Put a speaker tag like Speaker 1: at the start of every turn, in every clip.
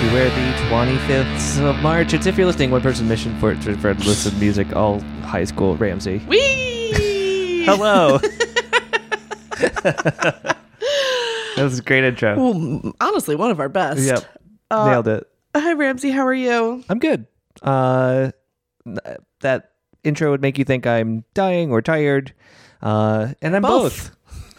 Speaker 1: We're the 25th of March. It's, if you're listening, one person mission for to listen to music all high school. Ramsey.
Speaker 2: Whee!
Speaker 1: Hello. That was a great intro.
Speaker 2: Well, honestly, one of our best.
Speaker 1: Yep. Nailed it.
Speaker 2: Hi, Ramsey. How are you?
Speaker 1: I'm good. That intro would make you think I'm dying or tired. And I'm both.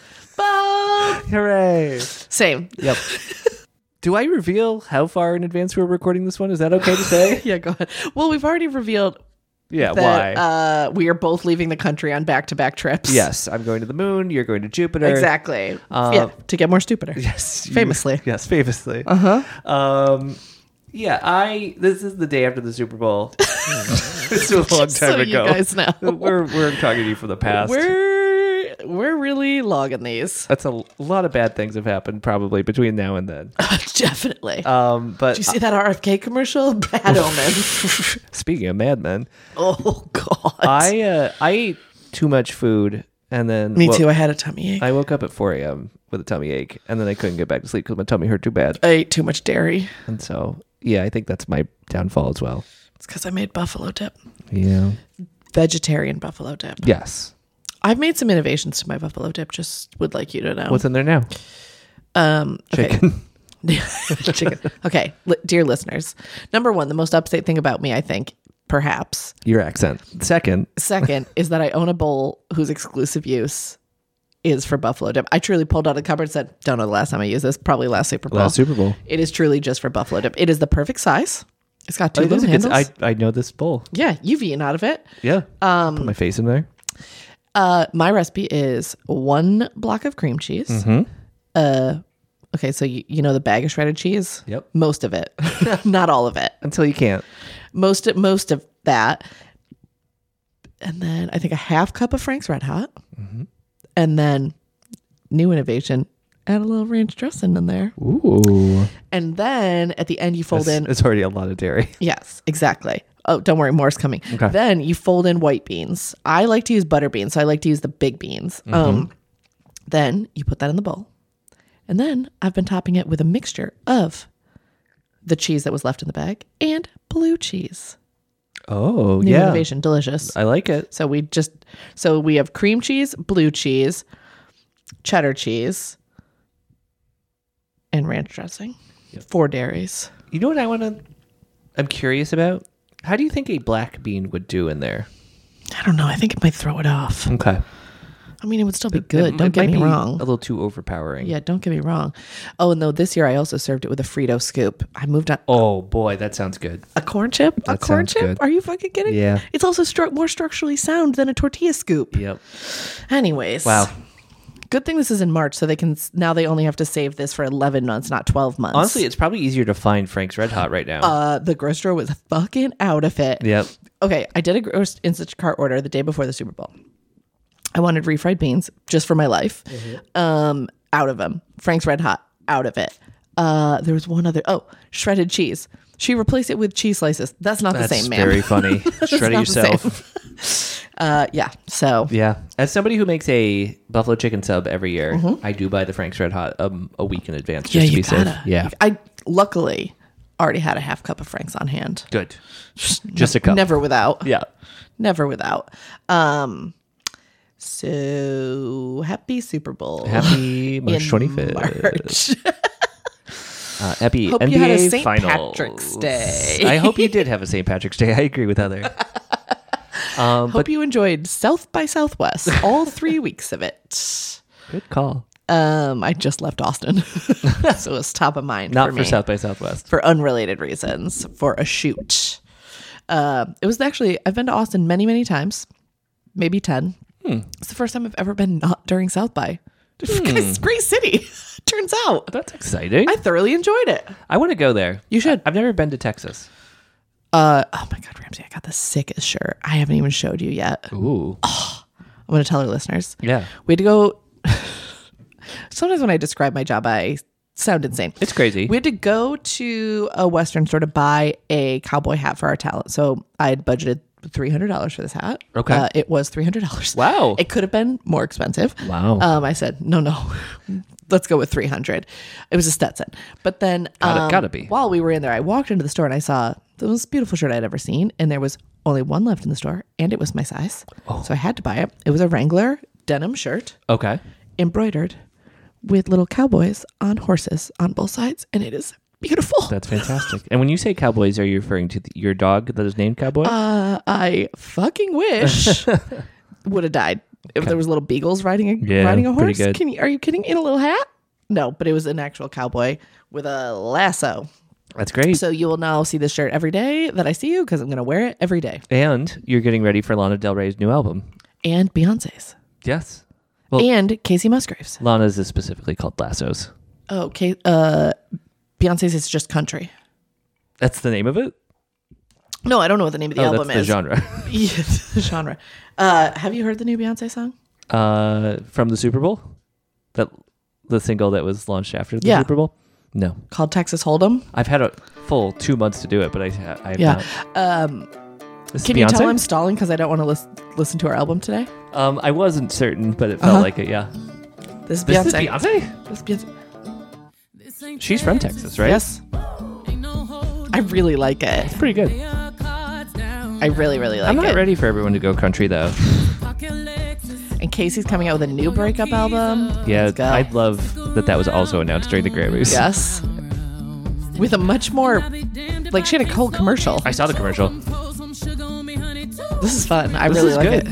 Speaker 1: Hooray.
Speaker 2: Same.
Speaker 1: Yep. Do I reveal how far in advance we're recording this one? Is that okay to say?
Speaker 2: Yeah, go ahead. Well, we've already revealed
Speaker 1: Yeah,
Speaker 2: that
Speaker 1: why?
Speaker 2: we are both leaving the country on back-to-back trips.
Speaker 1: Yes, I'm going to the moon. You're going to Jupiter.
Speaker 2: Exactly. Yeah, to get more stupider.
Speaker 1: Yes.
Speaker 2: Famously.
Speaker 1: Yes, famously.
Speaker 2: Uh-huh.
Speaker 1: Yeah, this is the day after the Super Bowl. It's a long time
Speaker 2: So
Speaker 1: ago.
Speaker 2: you guys know.
Speaker 1: We're talking to you from the past.
Speaker 2: We're really logging these.
Speaker 1: That's a lot of bad things have happened probably between now and then.
Speaker 2: Definitely.
Speaker 1: But
Speaker 2: Did you see that RFK commercial? Bad omen.
Speaker 1: speaking of Mad Men,
Speaker 2: Oh, God.
Speaker 1: I ate too much food and then
Speaker 2: Me too. I had a tummy ache.
Speaker 1: I woke up at 4 a.m. with a tummy ache and then I couldn't get back to sleep because my tummy hurt too bad.
Speaker 2: I ate too much dairy.
Speaker 1: And so, yeah, I think that's my downfall as well.
Speaker 2: It's because I made buffalo dip.
Speaker 1: Yeah.
Speaker 2: Vegetarian buffalo dip.
Speaker 1: Yes.
Speaker 2: I've made some innovations to my buffalo dip. Just would like you to know.
Speaker 1: What's in there now?
Speaker 2: Okay.
Speaker 1: Chicken.
Speaker 2: Chicken. Okay, dear listeners. Number one, the most upstate thing about me, I think, perhaps.
Speaker 1: Your accent. Second,
Speaker 2: Is that I own a bowl whose exclusive use is for buffalo dip. I truly pulled out a cupboard and said, don't know the last time I used this. Probably last Super Bowl.
Speaker 1: last Super Bowl.
Speaker 2: It is truly just for buffalo dip. It is the perfect size. It's got two little handles.
Speaker 1: I know this bowl.
Speaker 2: Yeah, you've eaten out of it.
Speaker 1: Yeah. Put my face in there.
Speaker 2: My recipe is 1 block of cream cheese. Okay, so you know the bag of shredded cheese?
Speaker 1: Yep.
Speaker 2: Most of it. Not all of it.
Speaker 1: Until you can't.
Speaker 2: Most of that. And then I think a half cup of Frank's Red Hot.
Speaker 1: Mm-hmm.
Speaker 2: And then new innovation, add a little ranch dressing in there.
Speaker 1: Ooh.
Speaker 2: And then at the end you fold in.
Speaker 1: It's already a lot of dairy.
Speaker 2: Yes, exactly. Oh, don't worry, more's coming.
Speaker 1: Okay.
Speaker 2: Then you fold in white beans. I like to use butter beans, so I like to use the big beans. Then you put that in the bowl. And then I've been topping it with a mixture of the cheese that was left in the bag and blue cheese.
Speaker 1: Oh,
Speaker 2: New
Speaker 1: yeah.
Speaker 2: innovation, delicious.
Speaker 1: I like it.
Speaker 2: So we have cream cheese, blue cheese, cheddar cheese, and ranch dressing. 4 dairies.
Speaker 1: You know what I'm curious about? How do you think a black bean would do in there?
Speaker 2: I don't know. I think it might throw it off.
Speaker 1: Okay.
Speaker 2: I mean, it would still be good. Don't get me wrong.
Speaker 1: A little too overpowering.
Speaker 2: Yeah, don't get me wrong. Oh, no, this year I also served it with a Frito scoop. I moved on.
Speaker 1: Oh, boy, that sounds good.
Speaker 2: A corn chip? A
Speaker 1: That
Speaker 2: corn
Speaker 1: sounds
Speaker 2: chip?
Speaker 1: good.
Speaker 2: Are you fucking kidding?
Speaker 1: Yeah.
Speaker 2: It's also more structurally sound than a tortilla scoop.
Speaker 1: Yep.
Speaker 2: Anyways.
Speaker 1: Wow.
Speaker 2: Good thing this is in March, so they only have to save this for 11 months, not 12 months.
Speaker 1: Honestly, it's probably easier to find Frank's Red Hot right now.
Speaker 2: The grocery store was fucking out of it.
Speaker 1: Yep.
Speaker 2: Okay, I did a Instacart order the day before the Super Bowl. I wanted refried beans just for my life. Out of them. Frank's Red Hot, out of it. There was one other. Oh, shredded cheese. She replaced it with cheese slices. That's not the same, man.
Speaker 1: That's very funny. Shred it
Speaker 2: not the
Speaker 1: yourself.
Speaker 2: Yeah. So
Speaker 1: Yeah. As somebody who makes a buffalo chicken sub every year, I do buy the Frank's Red Hot a week in advance just to be safe. Yeah.
Speaker 2: I luckily already had a half cup of Frank's on hand.
Speaker 1: Good. Just a cup.
Speaker 2: Never without.
Speaker 1: Yeah.
Speaker 2: Never without. So happy Super Bowl.
Speaker 1: Happy March
Speaker 2: in
Speaker 1: 25th.
Speaker 2: March.
Speaker 1: Happy
Speaker 2: Hope
Speaker 1: NBA
Speaker 2: you had a St.
Speaker 1: Finals.
Speaker 2: Patrick's Day.
Speaker 1: I hope you did have a St. Patrick's Day. I agree with Heather.
Speaker 2: Hope you enjoyed South by Southwest, all 3 weeks of it.
Speaker 1: Good call.
Speaker 2: I just left Austin, so it's top of mind
Speaker 1: Not
Speaker 2: for
Speaker 1: for
Speaker 2: me.
Speaker 1: South by Southwest.
Speaker 2: For unrelated reasons, for a shoot. It was actually, I've been to Austin many, many times, maybe 10. It's the first time I've ever been not during South by. It's a great city, turns out.
Speaker 1: That's exciting.
Speaker 2: I thoroughly enjoyed it.
Speaker 1: I want to go there.
Speaker 2: You should.
Speaker 1: I've never been to Texas.
Speaker 2: Oh my God, Ramsey, I got the sickest shirt. I haven't even showed you yet.
Speaker 1: Ooh.
Speaker 2: I'm going to tell our listeners.
Speaker 1: Yeah.
Speaker 2: We had to go. Sometimes when I describe my job, I sound insane.
Speaker 1: It's crazy.
Speaker 2: We had to go to a Western store to buy a cowboy hat for our talent. So I had budgeted $300 for this hat.
Speaker 1: Okay.
Speaker 2: It was $300.
Speaker 1: Wow.
Speaker 2: It could have been more expensive.
Speaker 1: Wow.
Speaker 2: I said, no. let's go with 300. It was a Stetson. But then
Speaker 1: Gotta be.
Speaker 2: while we were in there, I walked into the store and I saw the most beautiful shirt I'd ever seen. And there was only one left in the store and it was my size. So I had to buy it. It was a Wrangler denim shirt
Speaker 1: Okay.
Speaker 2: embroidered with little cowboys on horses on both sides. And it is beautiful.
Speaker 1: That's fantastic. And when you say cowboys, are you referring to your dog that is named Cowboy?
Speaker 2: I fucking wish would have died if there was little beagles riding a
Speaker 1: pretty
Speaker 2: horse.
Speaker 1: good.
Speaker 2: Are you kidding? In a little hat? No, but it was an actual cowboy with a lasso.
Speaker 1: That's great.
Speaker 2: So you will now see this shirt every day that I see you because I'm going to wear it every day.
Speaker 1: And you're getting ready for Lana Del Rey's new album.
Speaker 2: And Beyonce's.
Speaker 1: Yes. Well,
Speaker 2: And Casey Musgraves.
Speaker 1: Lana's is specifically called Lassos.
Speaker 2: Oh, okay. Beyonce's is just country.
Speaker 1: That's the name of it?
Speaker 2: No, I don't know what the name of the album
Speaker 1: that's
Speaker 2: is.
Speaker 1: the genre.
Speaker 2: Yeah, the genre. Have you heard the new Beyonce song?
Speaker 1: From the Super Bowl? The single that was launched after the
Speaker 2: Yeah.
Speaker 1: Super Bowl? No.
Speaker 2: Called Texas Hold'em.
Speaker 1: I've had a full 2 months to do it, but I have
Speaker 2: Yeah.
Speaker 1: not. This is
Speaker 2: Can you tell
Speaker 1: Beyonce?
Speaker 2: I'm stalling because I don't want to listen to our album today?
Speaker 1: I wasn't certain, but it felt like it, yeah.
Speaker 2: This is
Speaker 1: This
Speaker 2: Beyonce.
Speaker 1: is Beyonce?
Speaker 2: This is Beyonce.
Speaker 1: She's from Texas, right?
Speaker 2: Yes. I really like it.
Speaker 1: It's pretty good.
Speaker 2: I really, really like
Speaker 1: I'm not
Speaker 2: it.
Speaker 1: ready for everyone to go country, though.
Speaker 2: And Casey's coming out with a new breakup album.
Speaker 1: Yeah,
Speaker 2: Let's go.
Speaker 1: I'd love that was also announced during the Grammys.
Speaker 2: Yes. With a much more, like she had a whole commercial.
Speaker 1: I saw the commercial.
Speaker 2: This is fun. I
Speaker 1: This
Speaker 2: really
Speaker 1: is
Speaker 2: like
Speaker 1: good.
Speaker 2: it.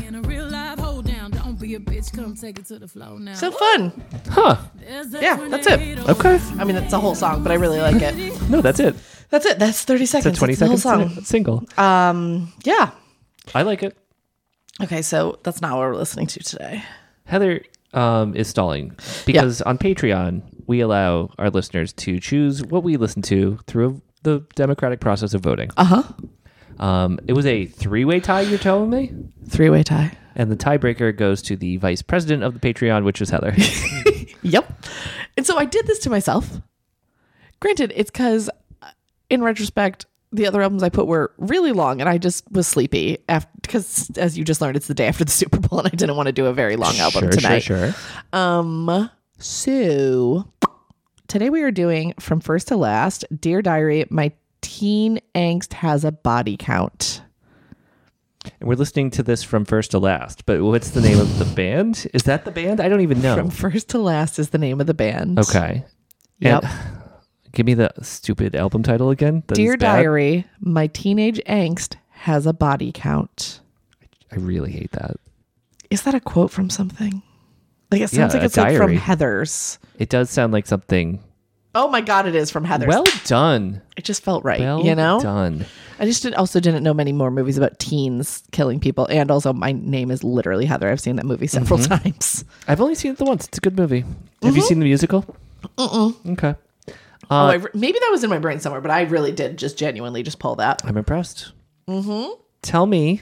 Speaker 2: So fun.
Speaker 1: Huh.
Speaker 2: Yeah, that's it.
Speaker 1: Okay.
Speaker 2: I mean, it's a whole song, but I really like it.
Speaker 1: No, that's it.
Speaker 2: That's it. That's 30
Speaker 1: It's
Speaker 2: seconds.
Speaker 1: a 20
Speaker 2: That's the whole
Speaker 1: second
Speaker 2: song.
Speaker 1: single.
Speaker 2: Yeah.
Speaker 1: I like it.
Speaker 2: Okay, so that's not what we're listening to today.
Speaker 1: Heather is stalling because on Patreon, we allow our listeners to choose what we listen to through the democratic process of voting.
Speaker 2: Uh-huh.
Speaker 1: It was a 3-way tie, you're telling me?
Speaker 2: 3-way tie.
Speaker 1: And the tiebreaker goes to the vice president of the Patreon, which is Heather.
Speaker 2: Yep. And so I did this to myself. Granted, it's because in retrospect, the other albums I put were really long and I just was sleepy because as you just learned, it's the day after the Super Bowl and I didn't want to do a very long album tonight.
Speaker 1: Sure.
Speaker 2: So today we are doing From First to Last, Dear Diary, My Teen Angst Has a Body Count.
Speaker 1: And we're listening to this from first to last, but what's the name of the band? Is that the band? I don't even know.
Speaker 2: From First to Last is the name of the band.
Speaker 1: Okay.
Speaker 2: Yep.
Speaker 1: And give me the stupid album title again. That
Speaker 2: Dear
Speaker 1: is bad.
Speaker 2: Diary, My Teenage Angst Has a Body Count.
Speaker 1: I really hate that.
Speaker 2: Is that a quote from something? Like it sounds
Speaker 1: Yeah,
Speaker 2: like
Speaker 1: a
Speaker 2: it's like from
Speaker 1: diary.
Speaker 2: Heather's.
Speaker 1: It does sound like something.
Speaker 2: Oh my God, it is from Heather's.
Speaker 1: Well done.
Speaker 2: it just felt right,
Speaker 1: Well
Speaker 2: you know?
Speaker 1: done.
Speaker 2: I just also didn't know many more movies about teens killing people. And also, my name is literally Heather. I've seen that movie several times.
Speaker 1: I've only seen it the once. It's a good movie. Have you seen the musical? Okay.
Speaker 2: Maybe that was in my brain somewhere, but I really did just genuinely just pull that.
Speaker 1: I'm impressed. Tell me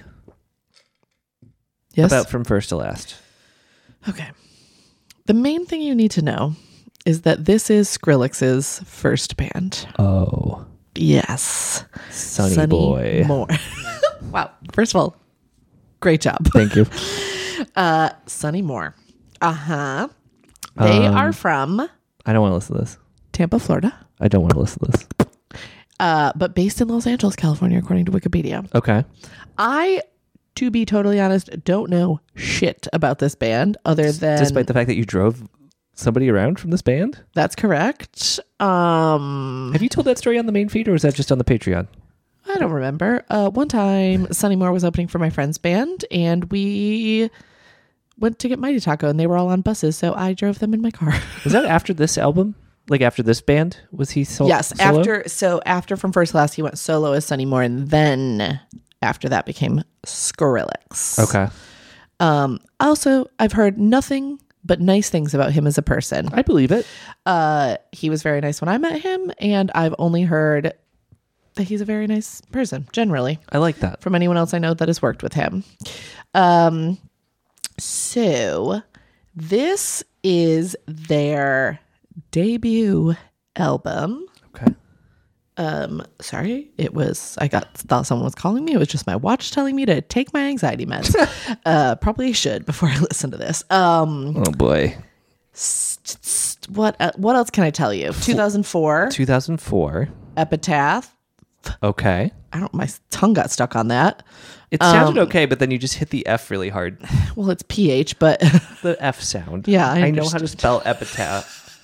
Speaker 2: Yes.
Speaker 1: about From First to Last.
Speaker 2: Okay. The main thing you need to know is that this is Skrillex's first band.
Speaker 1: Oh.
Speaker 2: Yes.
Speaker 1: Sonny Boy.
Speaker 2: Moore. Wow. First of all, great job.
Speaker 1: Thank you.
Speaker 2: Sonny Moore. Uh-huh. They are from
Speaker 1: I don't want to listen to this.
Speaker 2: Tampa, Florida,
Speaker 1: I don't want to listen to this.
Speaker 2: but based in Los Angeles, California, according to Wikipedia.
Speaker 1: Okay.
Speaker 2: I, to be totally honest, don't know shit about this band other than
Speaker 1: Despite the fact that you drove somebody around from this band?
Speaker 2: that's correct.
Speaker 1: Have you told that story on the main feed or is that just on the Patreon?
Speaker 2: I don't remember. One time, Sonny Moore was opening for my friend's band, and we went to get Mighty Taco, and they were all on buses, so I drove them in my car.
Speaker 1: Was that after this album? Like after this band? Was he
Speaker 2: Yes,
Speaker 1: solo?
Speaker 2: after From First to Last, he went solo as Sonny Moore, and then after that became Skrillex.
Speaker 1: Okay.
Speaker 2: Also, I've heard nothing but nice things about him as a person.
Speaker 1: I believe it.
Speaker 2: He was very nice when I met him, and I've only heard that he's a very nice person, generally,
Speaker 1: I like that.
Speaker 2: from anyone else I know that has worked with him. So this is their debut album.
Speaker 1: Okay.
Speaker 2: Sorry, thought someone was calling me. It was just my watch telling me to take my anxiety meds. Probably should before I listen to this.
Speaker 1: Oh boy.
Speaker 2: what else can I tell you? 2004,
Speaker 1: 2004.
Speaker 2: Epitaph.
Speaker 1: Okay.
Speaker 2: My tongue got stuck on that.
Speaker 1: It sounded okay, but then you just hit the F really hard.
Speaker 2: Well, it's PH, but
Speaker 1: The F sound.
Speaker 2: Yeah, I
Speaker 1: know how to spell epitaph.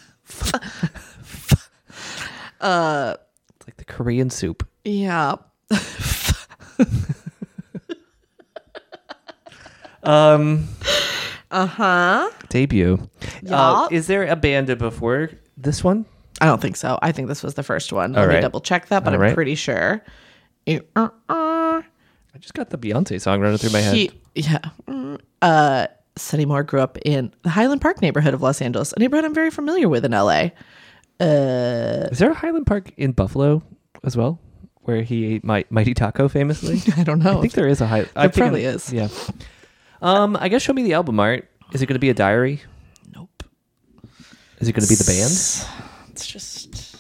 Speaker 1: It's like the Korean soup.
Speaker 2: yeah.
Speaker 1: Debut.
Speaker 2: Yeah.
Speaker 1: Is there a band before this one?
Speaker 2: I don't think so. I think this was the first one.
Speaker 1: All
Speaker 2: Let me
Speaker 1: right.
Speaker 2: double check that, but
Speaker 1: All
Speaker 2: I'm
Speaker 1: right.
Speaker 2: pretty sure.
Speaker 1: I just got the Beyonce song running through my head.
Speaker 2: Sonny Moore grew up in the Highland Park neighborhood of Los Angeles, a neighborhood I'm very familiar with in LA.
Speaker 1: Is there a Highland Park in Buffalo as well, where he ate Mighty Taco famously?
Speaker 2: I don't know.
Speaker 1: I think there is a Highland.
Speaker 2: There probably is.
Speaker 1: Yeah. I guess show me the album art. Is it going to be a diary?
Speaker 2: Nope.
Speaker 1: Is it going to be the band?
Speaker 2: It's just.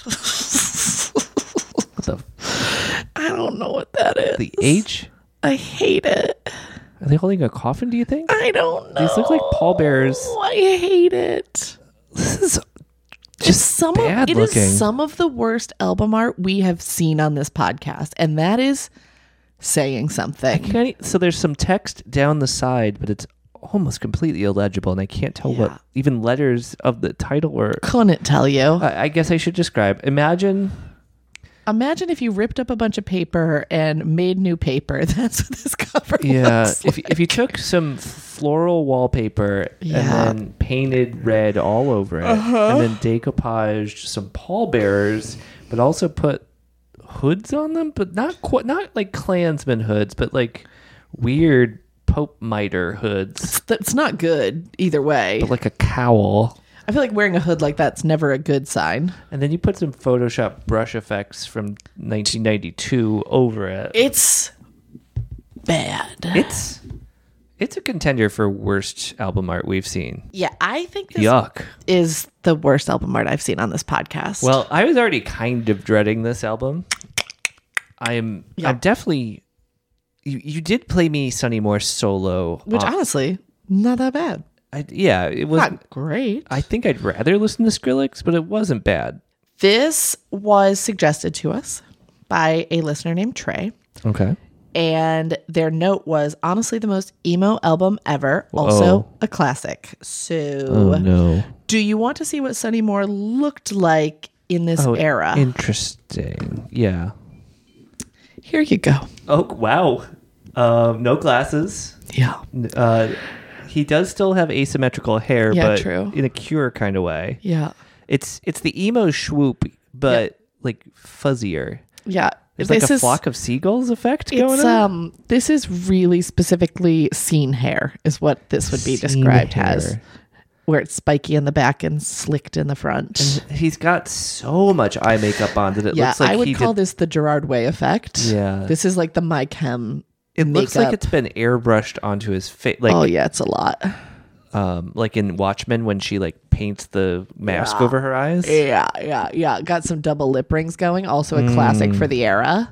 Speaker 1: What the?
Speaker 2: I don't know what that is.
Speaker 1: The age?
Speaker 2: I hate it.
Speaker 1: Are they holding a coffin? Do you think?
Speaker 2: I don't know.
Speaker 1: These look like pallbearers.
Speaker 2: I hate it.
Speaker 1: This is
Speaker 2: Just
Speaker 1: bad
Speaker 2: it
Speaker 1: looking.
Speaker 2: is some of the worst album art we have seen on this podcast, and that is saying something.
Speaker 1: So there's some text down the side, but it's almost completely illegible, and I can't tell
Speaker 2: Yeah.
Speaker 1: what even letters of the title were.
Speaker 2: Couldn't tell you.
Speaker 1: I guess I should describe. Imagine
Speaker 2: Imagine if you ripped up a bunch of paper and made new paper. That's what this cover
Speaker 1: Yeah,
Speaker 2: looks like.
Speaker 1: if you took some floral wallpaper
Speaker 2: Yeah.
Speaker 1: and then painted red all over it, and then decoupaged some pallbearers, but also put hoods on them, but not like Klansman hoods, but like weird Pope Mitre hoods,
Speaker 2: That's not good either way.
Speaker 1: but like a cowl.
Speaker 2: I feel like wearing a hood like that's never a good sign.
Speaker 1: And then you put some Photoshop brush effects from 1992 over it.
Speaker 2: It's bad.
Speaker 1: It's a contender for worst album art we've seen.
Speaker 2: Yeah, I think this
Speaker 1: Yuck.
Speaker 2: is the worst album art I've seen on this podcast.
Speaker 1: Well, I was already kind of dreading this album. I'm definitely. You did play me Sonny Moore solo,
Speaker 2: which honestly, not that bad.
Speaker 1: it was.
Speaker 2: Not great.
Speaker 1: I think I'd rather listen to Skrillex, but it wasn't bad.
Speaker 2: This was suggested to us by a listener named Trey.
Speaker 1: Okay.
Speaker 2: And their note was honestly the most emo album ever. Also a classic. So
Speaker 1: Oh no.
Speaker 2: do you want to see what Sonny Moore looked like in this era?
Speaker 1: Interesting. Yeah.
Speaker 2: Here you go.
Speaker 1: Oh wow. No glasses.
Speaker 2: Yeah.
Speaker 1: He does still have asymmetrical hair,
Speaker 2: Yeah,
Speaker 1: but
Speaker 2: true.
Speaker 1: in a Cure kind of way.
Speaker 2: Yeah.
Speaker 1: It's the emo swoop, but like fuzzier.
Speaker 2: Yeah.
Speaker 1: It's like a flock of seagulls effect going on.
Speaker 2: This is really specifically scene hair is what this would be described as.
Speaker 1: hair.
Speaker 2: Where it's spiky in the back and slicked in the front.
Speaker 1: He's got so much eye makeup on that it looks like
Speaker 2: I would
Speaker 1: he
Speaker 2: call
Speaker 1: did.
Speaker 2: this the Gerard Way effect.
Speaker 1: Yeah.
Speaker 2: This is like the My Chem
Speaker 1: It looks like
Speaker 2: makeup.
Speaker 1: it's been airbrushed onto his face,
Speaker 2: Oh yeah, it's a lot.
Speaker 1: like in Watchmen when she like paints the mask over her eyes.
Speaker 2: Yeah. Got some double lip rings going. Also a classic for the era.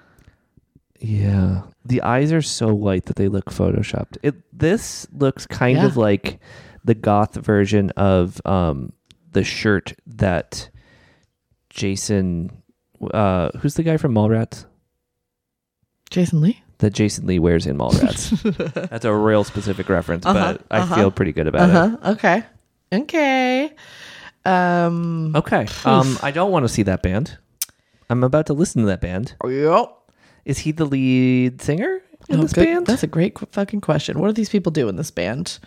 Speaker 1: Yeah, the eyes are so white that they look photoshopped. This looks kind of like the goth version of the shirt that Jason, who's the guy from Mallrats?
Speaker 2: Jason Lee.
Speaker 1: That Jason Lee wears in Mallrats. That's a real specific reference, but I feel pretty good about it.
Speaker 2: Okay.
Speaker 1: Okay. I don't want to see that band. I'm about to listen to that band.
Speaker 2: Yep.
Speaker 1: Is he the lead singer in this band?
Speaker 2: That's a great fucking question. What do these people do in this band?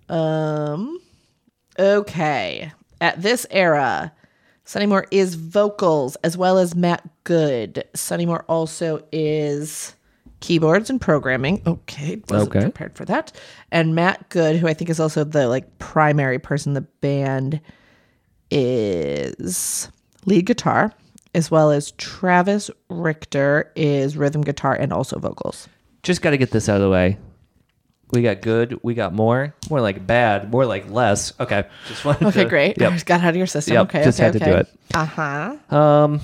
Speaker 2: Okay. At this era, Sonny Moore is vocals as well as Matt Good. Sonny Moore also is keyboards and programming. Okay. Wasn't prepared for that. And Matt Good, who I think is also the like primary person in the band, is lead guitar, as well as Travis Richter is rhythm guitar and also vocals.
Speaker 1: Just got to get this out of the way. We got good. We got more like bad. More like less. Okay. Just wanted
Speaker 2: Okay,
Speaker 1: to,
Speaker 2: great.
Speaker 1: Yep.
Speaker 2: Got out of your system.
Speaker 1: Yep,
Speaker 2: Okay.
Speaker 1: just had to do it.
Speaker 2: Uh-huh.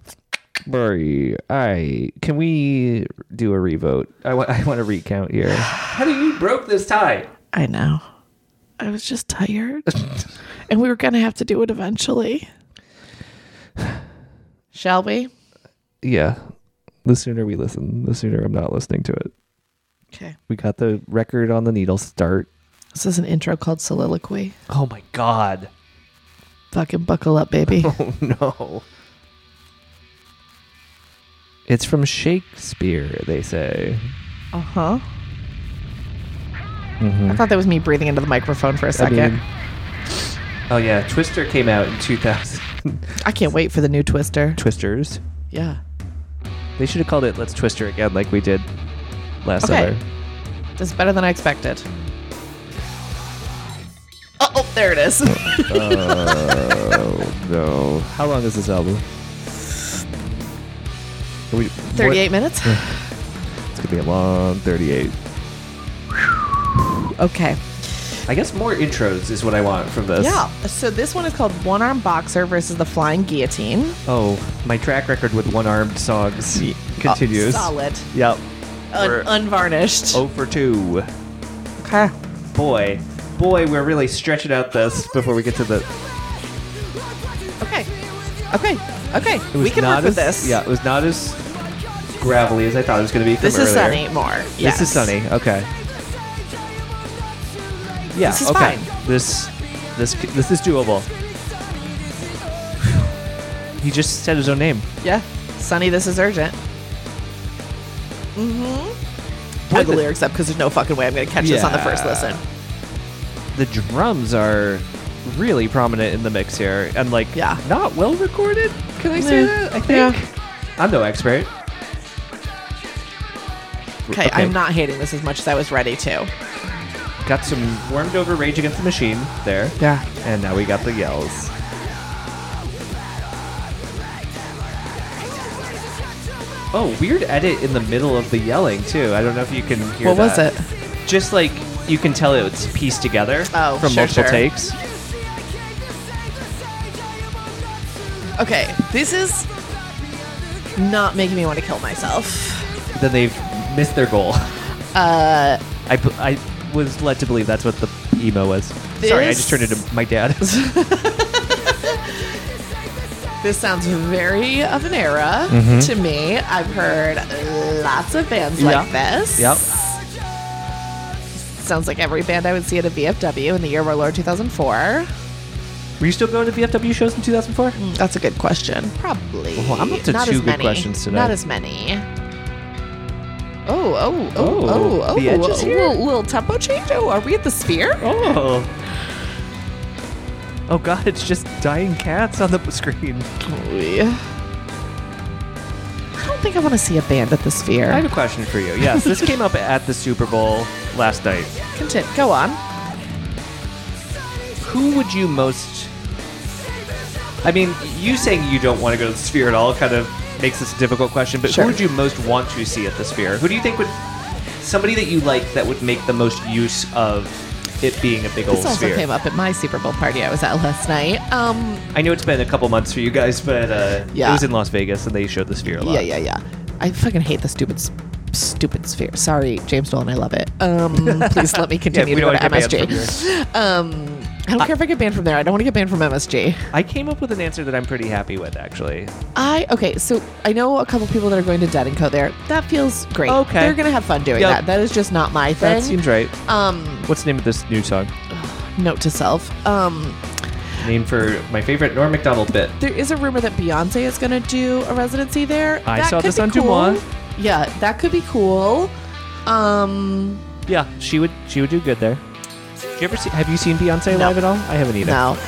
Speaker 1: Can we do a revote? I want to recount here. How do you broke this tie?
Speaker 2: I know. I was just tired. And we were going to have to do it eventually. Shall we?
Speaker 1: Yeah. The sooner we listen, the sooner I'm not listening to it.
Speaker 2: Okay.
Speaker 1: We got the record on the needle start.
Speaker 2: This is an intro called Soliloquy.
Speaker 1: Oh my God.
Speaker 2: Fucking buckle up, baby.
Speaker 1: Oh no. It's from Shakespeare, they say.
Speaker 2: Uh-huh.
Speaker 1: Mm-hmm.
Speaker 2: I thought that was me breathing into the microphone for a second.
Speaker 1: Oh yeah, Twister came out in 2000.
Speaker 2: I can't wait for the new Twister.
Speaker 1: Twisters.
Speaker 2: Yeah.
Speaker 1: They should have called it Let's Twister again like we did last summer.
Speaker 2: This is better than I expected. Oh, there it is.
Speaker 1: Oh no. How long is this album?
Speaker 2: 38 minutes?
Speaker 1: It's gonna be a long 38.
Speaker 2: Okay.
Speaker 1: I guess more intros is what I want from this.
Speaker 2: Yeah. So this one is called One Arm Boxer versus the Flying Guillotine.
Speaker 1: Oh, my track record with one-armed songs continues.
Speaker 2: Solid.
Speaker 1: Yep. We're
Speaker 2: Unvarnished.
Speaker 1: 0 for 2.
Speaker 2: Okay.
Speaker 1: Boy, we're really stretching out this before we get to the...
Speaker 2: Okay.
Speaker 1: It was
Speaker 2: We can
Speaker 1: not
Speaker 2: work with
Speaker 1: as,
Speaker 2: this.
Speaker 1: Yeah, it was not as gravelly as I thought it was going to be from
Speaker 2: This is
Speaker 1: earlier.
Speaker 2: Sunny more.
Speaker 1: This is Sunny. Okay. Yeah.
Speaker 2: This is
Speaker 1: okay.
Speaker 2: fine.
Speaker 1: This is doable. He just said his own name.
Speaker 2: Yeah. Sunny, this is urgent. Play the lyrics up because there's no fucking way I'm going to catch this on the first listen.
Speaker 1: The drums are really prominent in the mix here, and not well recorded. Can I say that? I think.
Speaker 2: Yeah.
Speaker 1: I'm no expert.
Speaker 2: Okay, I'm not hating this as much as I was ready to.
Speaker 1: Got some warmed over Rage Against the Machine there.
Speaker 2: Yeah.
Speaker 1: And now we got the yells. Oh, weird edit in the middle of the yelling, too. I don't know if you can hear
Speaker 2: What was
Speaker 1: that.
Speaker 2: it?
Speaker 1: Just like you can tell it's pieced together from multiple takes.
Speaker 2: Okay, this is not making me want to kill myself.
Speaker 1: Then they've missed their goal. I was led to believe that's what the emo was. Sorry, I just turned into my dad.
Speaker 2: This sounds very of an era to me. I've heard lots of bands like this.
Speaker 1: Yep.
Speaker 2: Sounds like every band I would see at a VFW in the year of our Lord 2004.
Speaker 1: Were you still going to VFW shows in 2004?
Speaker 2: That's a good question. Probably.
Speaker 1: Well, I'm up to
Speaker 2: Not
Speaker 1: 2
Speaker 2: as
Speaker 1: good
Speaker 2: many.
Speaker 1: questions tonight.
Speaker 2: Not as many.
Speaker 1: Oh,
Speaker 2: Oh,
Speaker 1: the edge is here?
Speaker 2: Little tempo change. Oh, are we at the Sphere?
Speaker 1: Oh god, it's just dying cats on the screen.
Speaker 2: Oh, yeah. I don't think I want to see a band at the Sphere.
Speaker 1: I have a question for you. Yes, this came up at the Super Bowl last night.
Speaker 2: Go on.
Speaker 1: Who would you most... I mean, you saying you don't want to go to the Sphere at all kind of makes this a difficult question, but
Speaker 2: Sure.
Speaker 1: who would you most want to see at the Sphere? Who do you think would... Somebody that you like that would make the most use of it being a big old
Speaker 2: This also
Speaker 1: Sphere?
Speaker 2: came up at my Super Bowl party I was at last night.
Speaker 1: I know it's been a couple months for you guys, but
Speaker 2: Yeah.
Speaker 1: it was in Las Vegas and they showed the Sphere a lot.
Speaker 2: Yeah. I fucking hate the stupid Sphere. Sorry, James Dolan, I love it. Please let me continue
Speaker 1: we
Speaker 2: to go
Speaker 1: don't
Speaker 2: to
Speaker 1: wanna get banned from
Speaker 2: MSG. I don't care if I get banned from there. I don't want to get banned from MSG.
Speaker 1: I came up with an answer that I'm pretty happy with, actually.
Speaker 2: Okay, so I know a couple people that are going to Dead & Co there. That feels great.
Speaker 1: Okay.
Speaker 2: They're going to have fun doing
Speaker 1: Yep.
Speaker 2: that. That is just not my thing.
Speaker 1: That seems right. What's the name of this new song?
Speaker 2: Note to self.
Speaker 1: Named for my favorite Norm Macdonald bit.
Speaker 2: There is a rumor that Beyonce is going to do a residency there.
Speaker 1: I
Speaker 2: That
Speaker 1: saw
Speaker 2: could
Speaker 1: this
Speaker 2: be
Speaker 1: on
Speaker 2: cool.
Speaker 1: Dumois.
Speaker 2: Yeah, that could be cool.
Speaker 1: Yeah, she would do good there. Have you seen Beyonce
Speaker 2: No.
Speaker 1: live at all? I haven't either.
Speaker 2: No.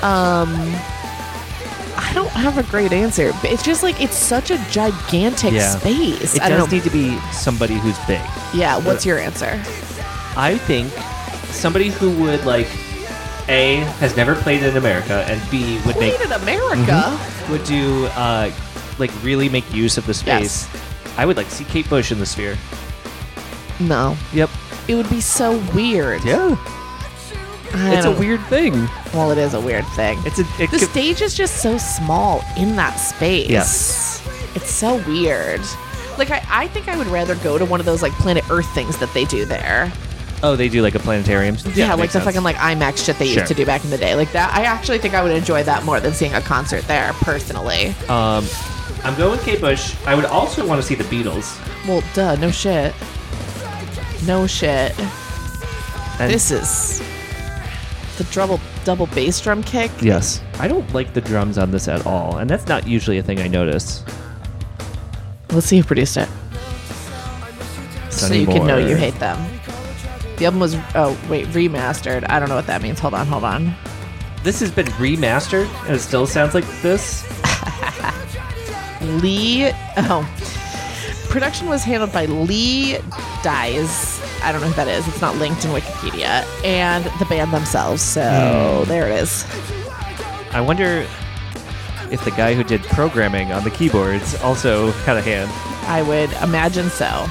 Speaker 2: I don't have a great answer. But it's just like it's such a gigantic space.
Speaker 1: It
Speaker 2: I don't
Speaker 1: does
Speaker 2: know.
Speaker 1: need to be somebody who's big.
Speaker 2: Yeah, what's your answer?
Speaker 1: I think somebody who would A, has never played in America, and B, would
Speaker 2: Played in America.
Speaker 1: would do really make use of the space.
Speaker 2: Yes.
Speaker 1: I would see Kate Bush in the Sphere.
Speaker 2: No.
Speaker 1: Yep.
Speaker 2: It would be so weird.
Speaker 1: Yeah. It's a weird thing.
Speaker 2: Well, it is a weird thing. The stage is just so small in that space.
Speaker 1: Yes.
Speaker 2: It's so weird. I think I would rather go to one of those Planet Earth things that they do there.
Speaker 1: Oh, they do like a planetarium.
Speaker 2: Yeah, like
Speaker 1: makes
Speaker 2: the
Speaker 1: sense.
Speaker 2: fucking like IMAX shit they
Speaker 1: Sure.
Speaker 2: used to do back in the day. Like that, I actually think I would enjoy that more than seeing a concert there, personally.
Speaker 1: I'm going with Kate Bush. I would also want to see the Beatles.
Speaker 2: Well, duh, no shit. No shit.
Speaker 1: And
Speaker 2: This is the double bass drum kick.
Speaker 1: yes, I don't like the drums on this at all, and that's not usually a thing I notice.
Speaker 2: Let's see who produced it. So
Speaker 1: Sonny
Speaker 2: you can know
Speaker 1: Moore.
Speaker 2: you hate them. The album was, remastered. I don't know what that means. Hold on.
Speaker 1: This has been remastered, and it still sounds like this.
Speaker 2: Production was handled by Lee Dyes. I don't know who that is. It's not linked in Wikipedia. And the band themselves. So there it is.
Speaker 1: I wonder if the guy who did programming on the keyboards also had a hand.
Speaker 2: I would imagine so.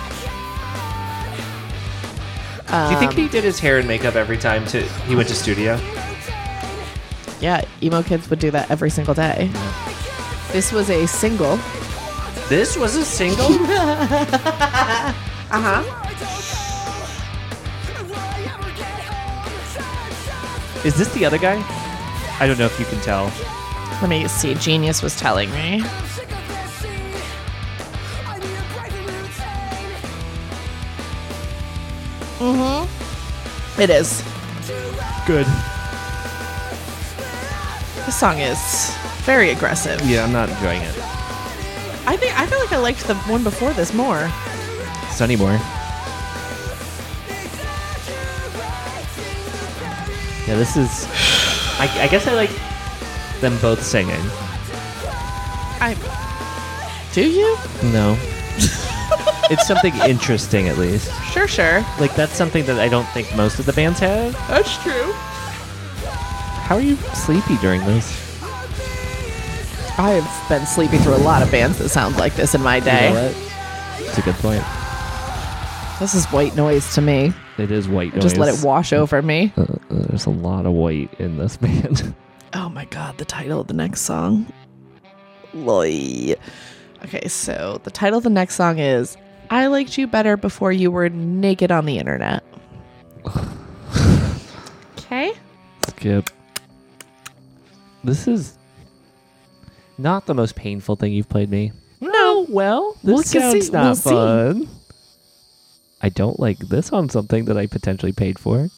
Speaker 1: Do you think he did his hair and makeup every time he went to studio?
Speaker 2: Yeah, emo kids would do that every single day. This was a single.
Speaker 1: This was a single?
Speaker 2: Uh-huh.
Speaker 1: Is this the other guy? I don't know if you can tell.
Speaker 2: Let me see. Genius was telling me. Mm-hmm. It is.
Speaker 1: Good.
Speaker 2: This song is very aggressive.
Speaker 1: Yeah, I'm not enjoying it.
Speaker 2: I feel like I liked the one before this more.
Speaker 1: Sonny Moore. Yeah, this is... I guess I like them both singing.
Speaker 2: Do you?
Speaker 1: No. It's something interesting, at least.
Speaker 2: Sure.
Speaker 1: Like, that's something that I don't think most of the bands have.
Speaker 2: That's true.
Speaker 1: How are you sleepy during this?
Speaker 2: I have been sleeping through a lot of bands that sound like this in my day.
Speaker 1: You know what? It's a good point.
Speaker 2: This is white noise to me.
Speaker 1: It is white noise.
Speaker 2: Just let it wash over me.
Speaker 1: There's a lot of white in this band.
Speaker 2: Oh my god, the title of the next song. Loy. Okay, so the title of the next song is I Liked You Better Before You Were Naked on the Internet. Okay.
Speaker 1: Skip. This is not the most painful thing you've played me.
Speaker 2: No.
Speaker 1: Well,
Speaker 2: We'll
Speaker 1: this sounds
Speaker 2: see.
Speaker 1: not
Speaker 2: We'll see.
Speaker 1: fun. I don't like this on something that I potentially paid for.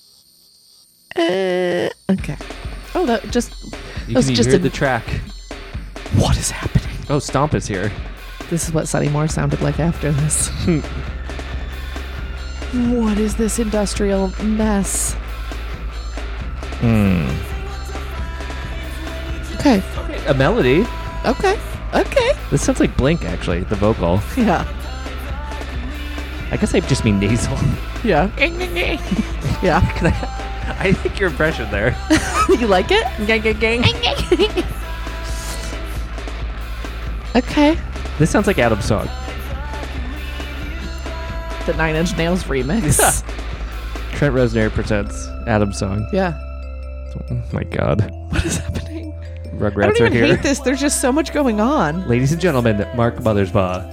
Speaker 2: Okay. Oh, that just...
Speaker 1: You
Speaker 2: That's
Speaker 1: can
Speaker 2: just
Speaker 1: hear
Speaker 2: a-
Speaker 1: the track.
Speaker 2: What is happening?
Speaker 1: Oh, Stomp is here.
Speaker 2: This is what Sonny Moore sounded like after this. What is this industrial mess? Okay.
Speaker 1: A melody.
Speaker 2: Okay.
Speaker 1: This sounds like Blink, actually, the vocal.
Speaker 2: Yeah.
Speaker 1: I guess I just mean nasal.
Speaker 2: Yeah. Yeah.
Speaker 1: I think your impression there.
Speaker 2: You like it? Okay.
Speaker 1: This sounds like Adam's song.
Speaker 2: The Nine Inch Nails remix.
Speaker 1: Trent Reznor presents Adam's song.
Speaker 2: Yeah.
Speaker 1: Oh my god.
Speaker 2: What is happening?
Speaker 1: Rugrats
Speaker 2: I don't
Speaker 1: are
Speaker 2: even
Speaker 1: here.
Speaker 2: hate this. There's just so much going on.
Speaker 1: Ladies and gentlemen, Mark Mothersbaugh.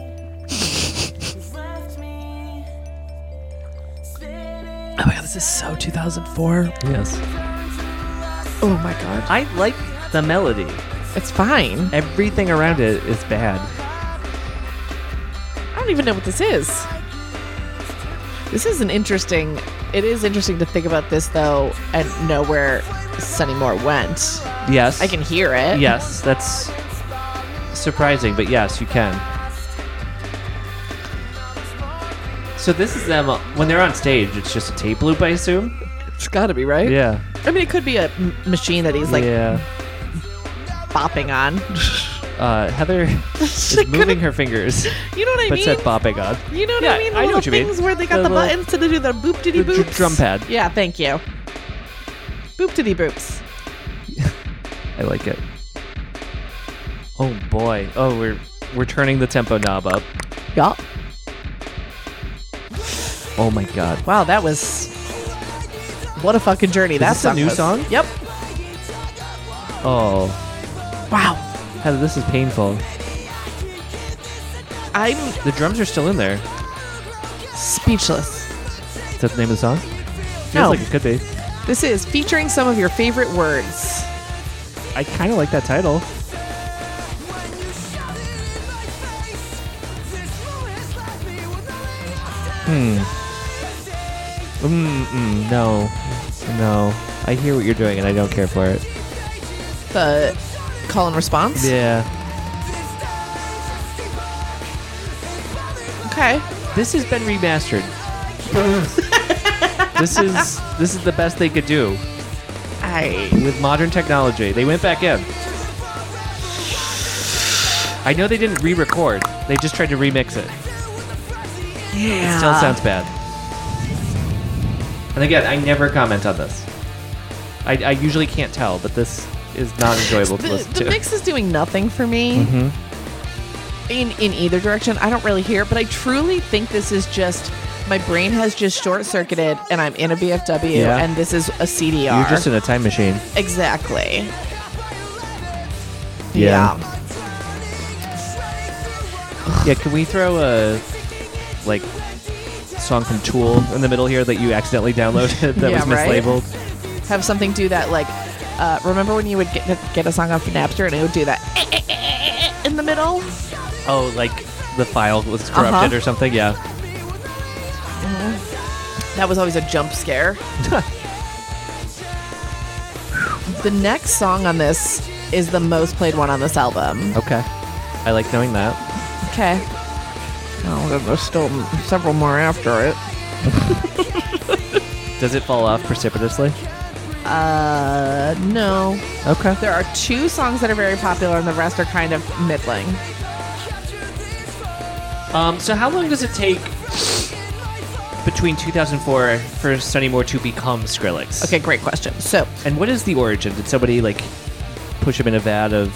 Speaker 2: Oh my god, this is so 2004.
Speaker 1: Yes.
Speaker 2: Oh my god.
Speaker 1: I like the melody.
Speaker 2: It's fine.
Speaker 1: Everything around it is bad.
Speaker 2: I don't even know what this is. This is an interesting... It is interesting to think about this, though, and know where Sonny Moore went.
Speaker 1: Yes.
Speaker 2: I can hear it.
Speaker 1: Yes, that's surprising, but yes, you can. So this is them, when they're on stage, it's just a tape loop, I assume?
Speaker 2: It's gotta be, right?
Speaker 1: Yeah.
Speaker 2: I mean, it could be a machine that he's, like,
Speaker 1: yeah.
Speaker 2: bopping on.
Speaker 1: Heather is moving her fingers,
Speaker 2: You know what I
Speaker 1: but
Speaker 2: mean?
Speaker 1: said bopping on.
Speaker 2: You know what
Speaker 1: Yeah,
Speaker 2: I mean? The
Speaker 1: I know
Speaker 2: little
Speaker 1: what you mean.
Speaker 2: things where they got
Speaker 1: The
Speaker 2: the,
Speaker 1: little-
Speaker 2: buttons to do the boop diddy
Speaker 1: The
Speaker 2: boops.
Speaker 1: drum pad.
Speaker 2: Yeah, thank you. Boop diddy boops.
Speaker 1: I like it. Oh boy. Oh, we're turning the tempo knob up.
Speaker 2: Yeah.
Speaker 1: Oh my god.
Speaker 2: Wow, that was... What a fucking journey that
Speaker 1: this a
Speaker 2: song
Speaker 1: new
Speaker 2: was.
Speaker 1: song?
Speaker 2: Yep.
Speaker 1: Oh,
Speaker 2: Wow.
Speaker 1: Heather, this is painful.
Speaker 2: I'm
Speaker 1: The drums are still in there.
Speaker 2: speechless.
Speaker 1: Is that the name of the song? Feels
Speaker 2: No.
Speaker 1: like it could be.
Speaker 2: This is featuring some of your favorite words.
Speaker 1: I kind of like that title. No. I hear what you're doing, and I don't care for it.
Speaker 2: The call and response.
Speaker 1: Yeah.
Speaker 2: Okay.
Speaker 1: This has been remastered. This is the best they could do with modern technology. They went back in. I know they didn't re-record. They just tried to remix it.
Speaker 2: Yeah.
Speaker 1: It still sounds bad. And again, I never comment on this. I usually can't tell, but this is not enjoyable to listen
Speaker 2: The
Speaker 1: to.
Speaker 2: mix is doing nothing for me. In either direction. I don't really hear it, but I truly think this is just my brain has just short-circuited and I'm in a VFW
Speaker 1: Yeah.
Speaker 2: and this is a CDR.
Speaker 1: You're just in a time machine.
Speaker 2: Exactly.
Speaker 1: Yeah. Yeah, can we throw a song from Tool in the middle here that you accidentally downloaded that
Speaker 2: Yeah,
Speaker 1: was
Speaker 2: right?
Speaker 1: mislabeled?
Speaker 2: Have something do that remember when you would get a song off Napster and it would do that in the middle?
Speaker 1: Oh, like the file was corrupted or something? Yeah.
Speaker 2: That was always a jump scare. The next song on this is the most played one on this album.
Speaker 1: Okay. I like knowing that.
Speaker 2: Okay. Oh, there's still several more after it.
Speaker 1: Does it fall off precipitously?
Speaker 2: No.
Speaker 1: Okay.
Speaker 2: There are 2 songs that are very popular and the rest are kind of middling.
Speaker 1: So how long does it take between 2004 for Sonny Moore to become Skrillex?
Speaker 2: Okay, great question. So,
Speaker 1: And what is the origin? Did somebody push him in a vat of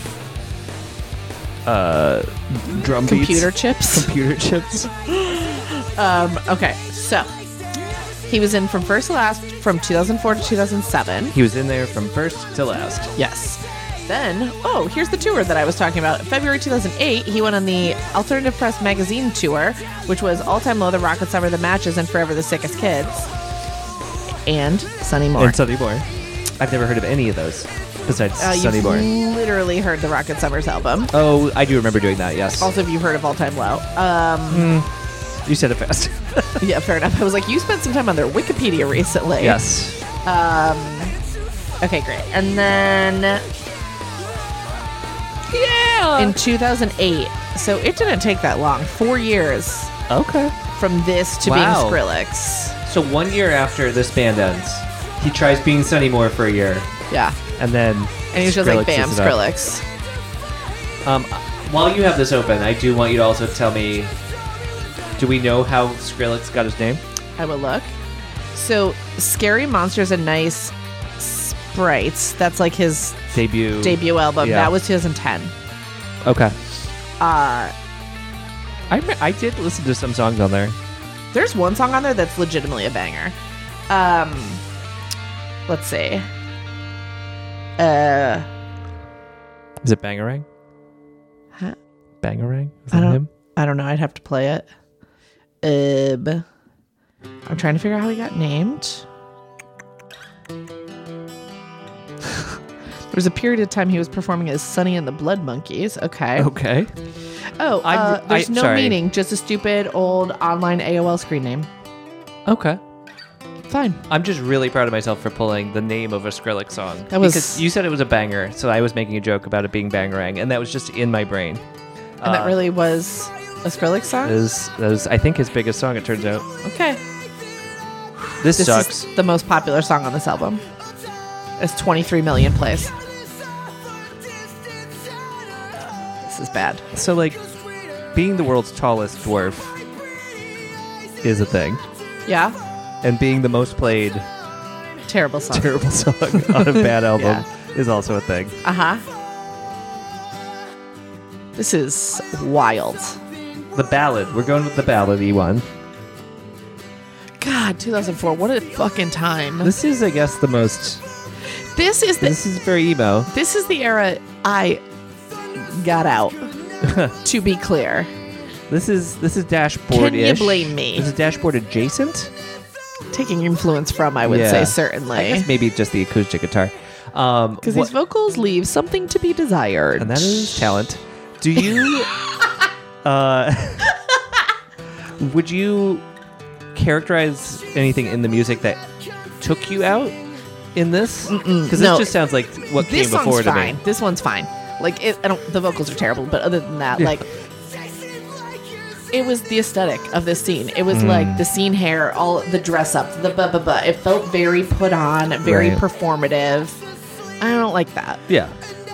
Speaker 1: drum beats?
Speaker 2: computer chips.
Speaker 1: Computer chips?
Speaker 2: Okay, so he was in From First to Last from 2004 to 2007.
Speaker 1: He was in there from first to last.
Speaker 2: Yes. Then, here's the tour that I was talking about. February 2008, he went on the Alternative Press magazine tour, which was All Time Low, The Rocket Summer, The Matches, and Forever the Sickest Kids. And Sonny Moore.
Speaker 1: And Sonny Moore. I've never heard of any of those besides Sonny
Speaker 2: You've
Speaker 1: Moore.
Speaker 2: literally heard the Rocket Summers album.
Speaker 1: Oh, I do remember doing that, yes.
Speaker 2: Also, if you've heard of All Time Low.
Speaker 1: You said it fast.
Speaker 2: Yeah, fair enough. I was like, you spent some time on their Wikipedia recently.
Speaker 1: Yes.
Speaker 2: Okay, great. And then
Speaker 1: Yeah!
Speaker 2: in 2008, so it didn't take that long, 4 years
Speaker 1: Okay.
Speaker 2: from this to
Speaker 1: Wow.
Speaker 2: being Skrillex.
Speaker 1: So 1 year after this band ends, he tries being Sonny Moore for a year,
Speaker 2: Yeah.
Speaker 1: and then
Speaker 2: And he's just like, bam,
Speaker 1: is it up.
Speaker 2: Skrillex.
Speaker 1: While you have this open, I do want you to also tell me, do we know how Skrillex got his name?
Speaker 2: I will look. So, Scary Monsters and Nice Sprites, that's like his
Speaker 1: Debut
Speaker 2: album.
Speaker 1: Yeah.
Speaker 2: That was 2010.
Speaker 1: Okay. I did listen to some songs on there.
Speaker 2: There's one song on there that's legitimately a banger. Let's see.
Speaker 1: Is it Bangarang?
Speaker 2: Huh?
Speaker 1: Bangarang? Is that him?
Speaker 2: I don't know. I'd have to play it. I'm trying to figure out how he got named. There was a period of time he was performing as Sonny and the Blood Monkeys. Okay.
Speaker 1: Okay.
Speaker 2: Oh, there's no
Speaker 1: sorry.
Speaker 2: meaning. Just a stupid old online AOL screen name.
Speaker 1: Okay.
Speaker 2: Fine.
Speaker 1: I'm just really proud of myself for pulling the name of a Skrillex song.
Speaker 2: That was-
Speaker 1: Because you said it was a banger, so I was making a joke about it being Bangarang, and that was just in my brain.
Speaker 2: And that really was a Skrillex song?
Speaker 1: That was, I think, his biggest song, it turns out.
Speaker 2: Okay.
Speaker 1: This
Speaker 2: This
Speaker 1: sucks.
Speaker 2: is the most popular song on this album. It's 23 million plays. This is bad.
Speaker 1: So, being the world's tallest dwarf is a thing,
Speaker 2: Yeah?
Speaker 1: and being the most played
Speaker 2: Terrible song.
Speaker 1: terrible song on a bad album
Speaker 2: Yeah.
Speaker 1: is also a thing.
Speaker 2: Uh-huh. This is wild.
Speaker 1: The ballad. We're going with the ballad, E1.
Speaker 2: God, 2004. What a fucking time.
Speaker 1: This is, I guess, the most...
Speaker 2: This is
Speaker 1: This is very emo.
Speaker 2: This is the era I got out. To be clear.
Speaker 1: This is dashboard-ish.
Speaker 2: Can you blame me?
Speaker 1: This is dashboard adjacent?
Speaker 2: taking influence from, I would
Speaker 1: Yeah.
Speaker 2: say, certainly.
Speaker 1: I guess maybe just the acoustic guitar.
Speaker 2: Because these vocals leave something to be desired.
Speaker 1: And that is talent. Do you would you characterize anything in the music that took you out in this? Because
Speaker 2: No.
Speaker 1: this just sounds like what
Speaker 2: This
Speaker 1: came before
Speaker 2: song's
Speaker 1: to
Speaker 2: fine.
Speaker 1: me.
Speaker 2: This one's fine. Like, the vocals are terrible, but other than that, like, it was the aesthetic of this scene. It was like the scene hair, all the dress up, the blah. It felt very put on, very
Speaker 1: Right.
Speaker 2: performative. I don't like that.
Speaker 1: Yeah.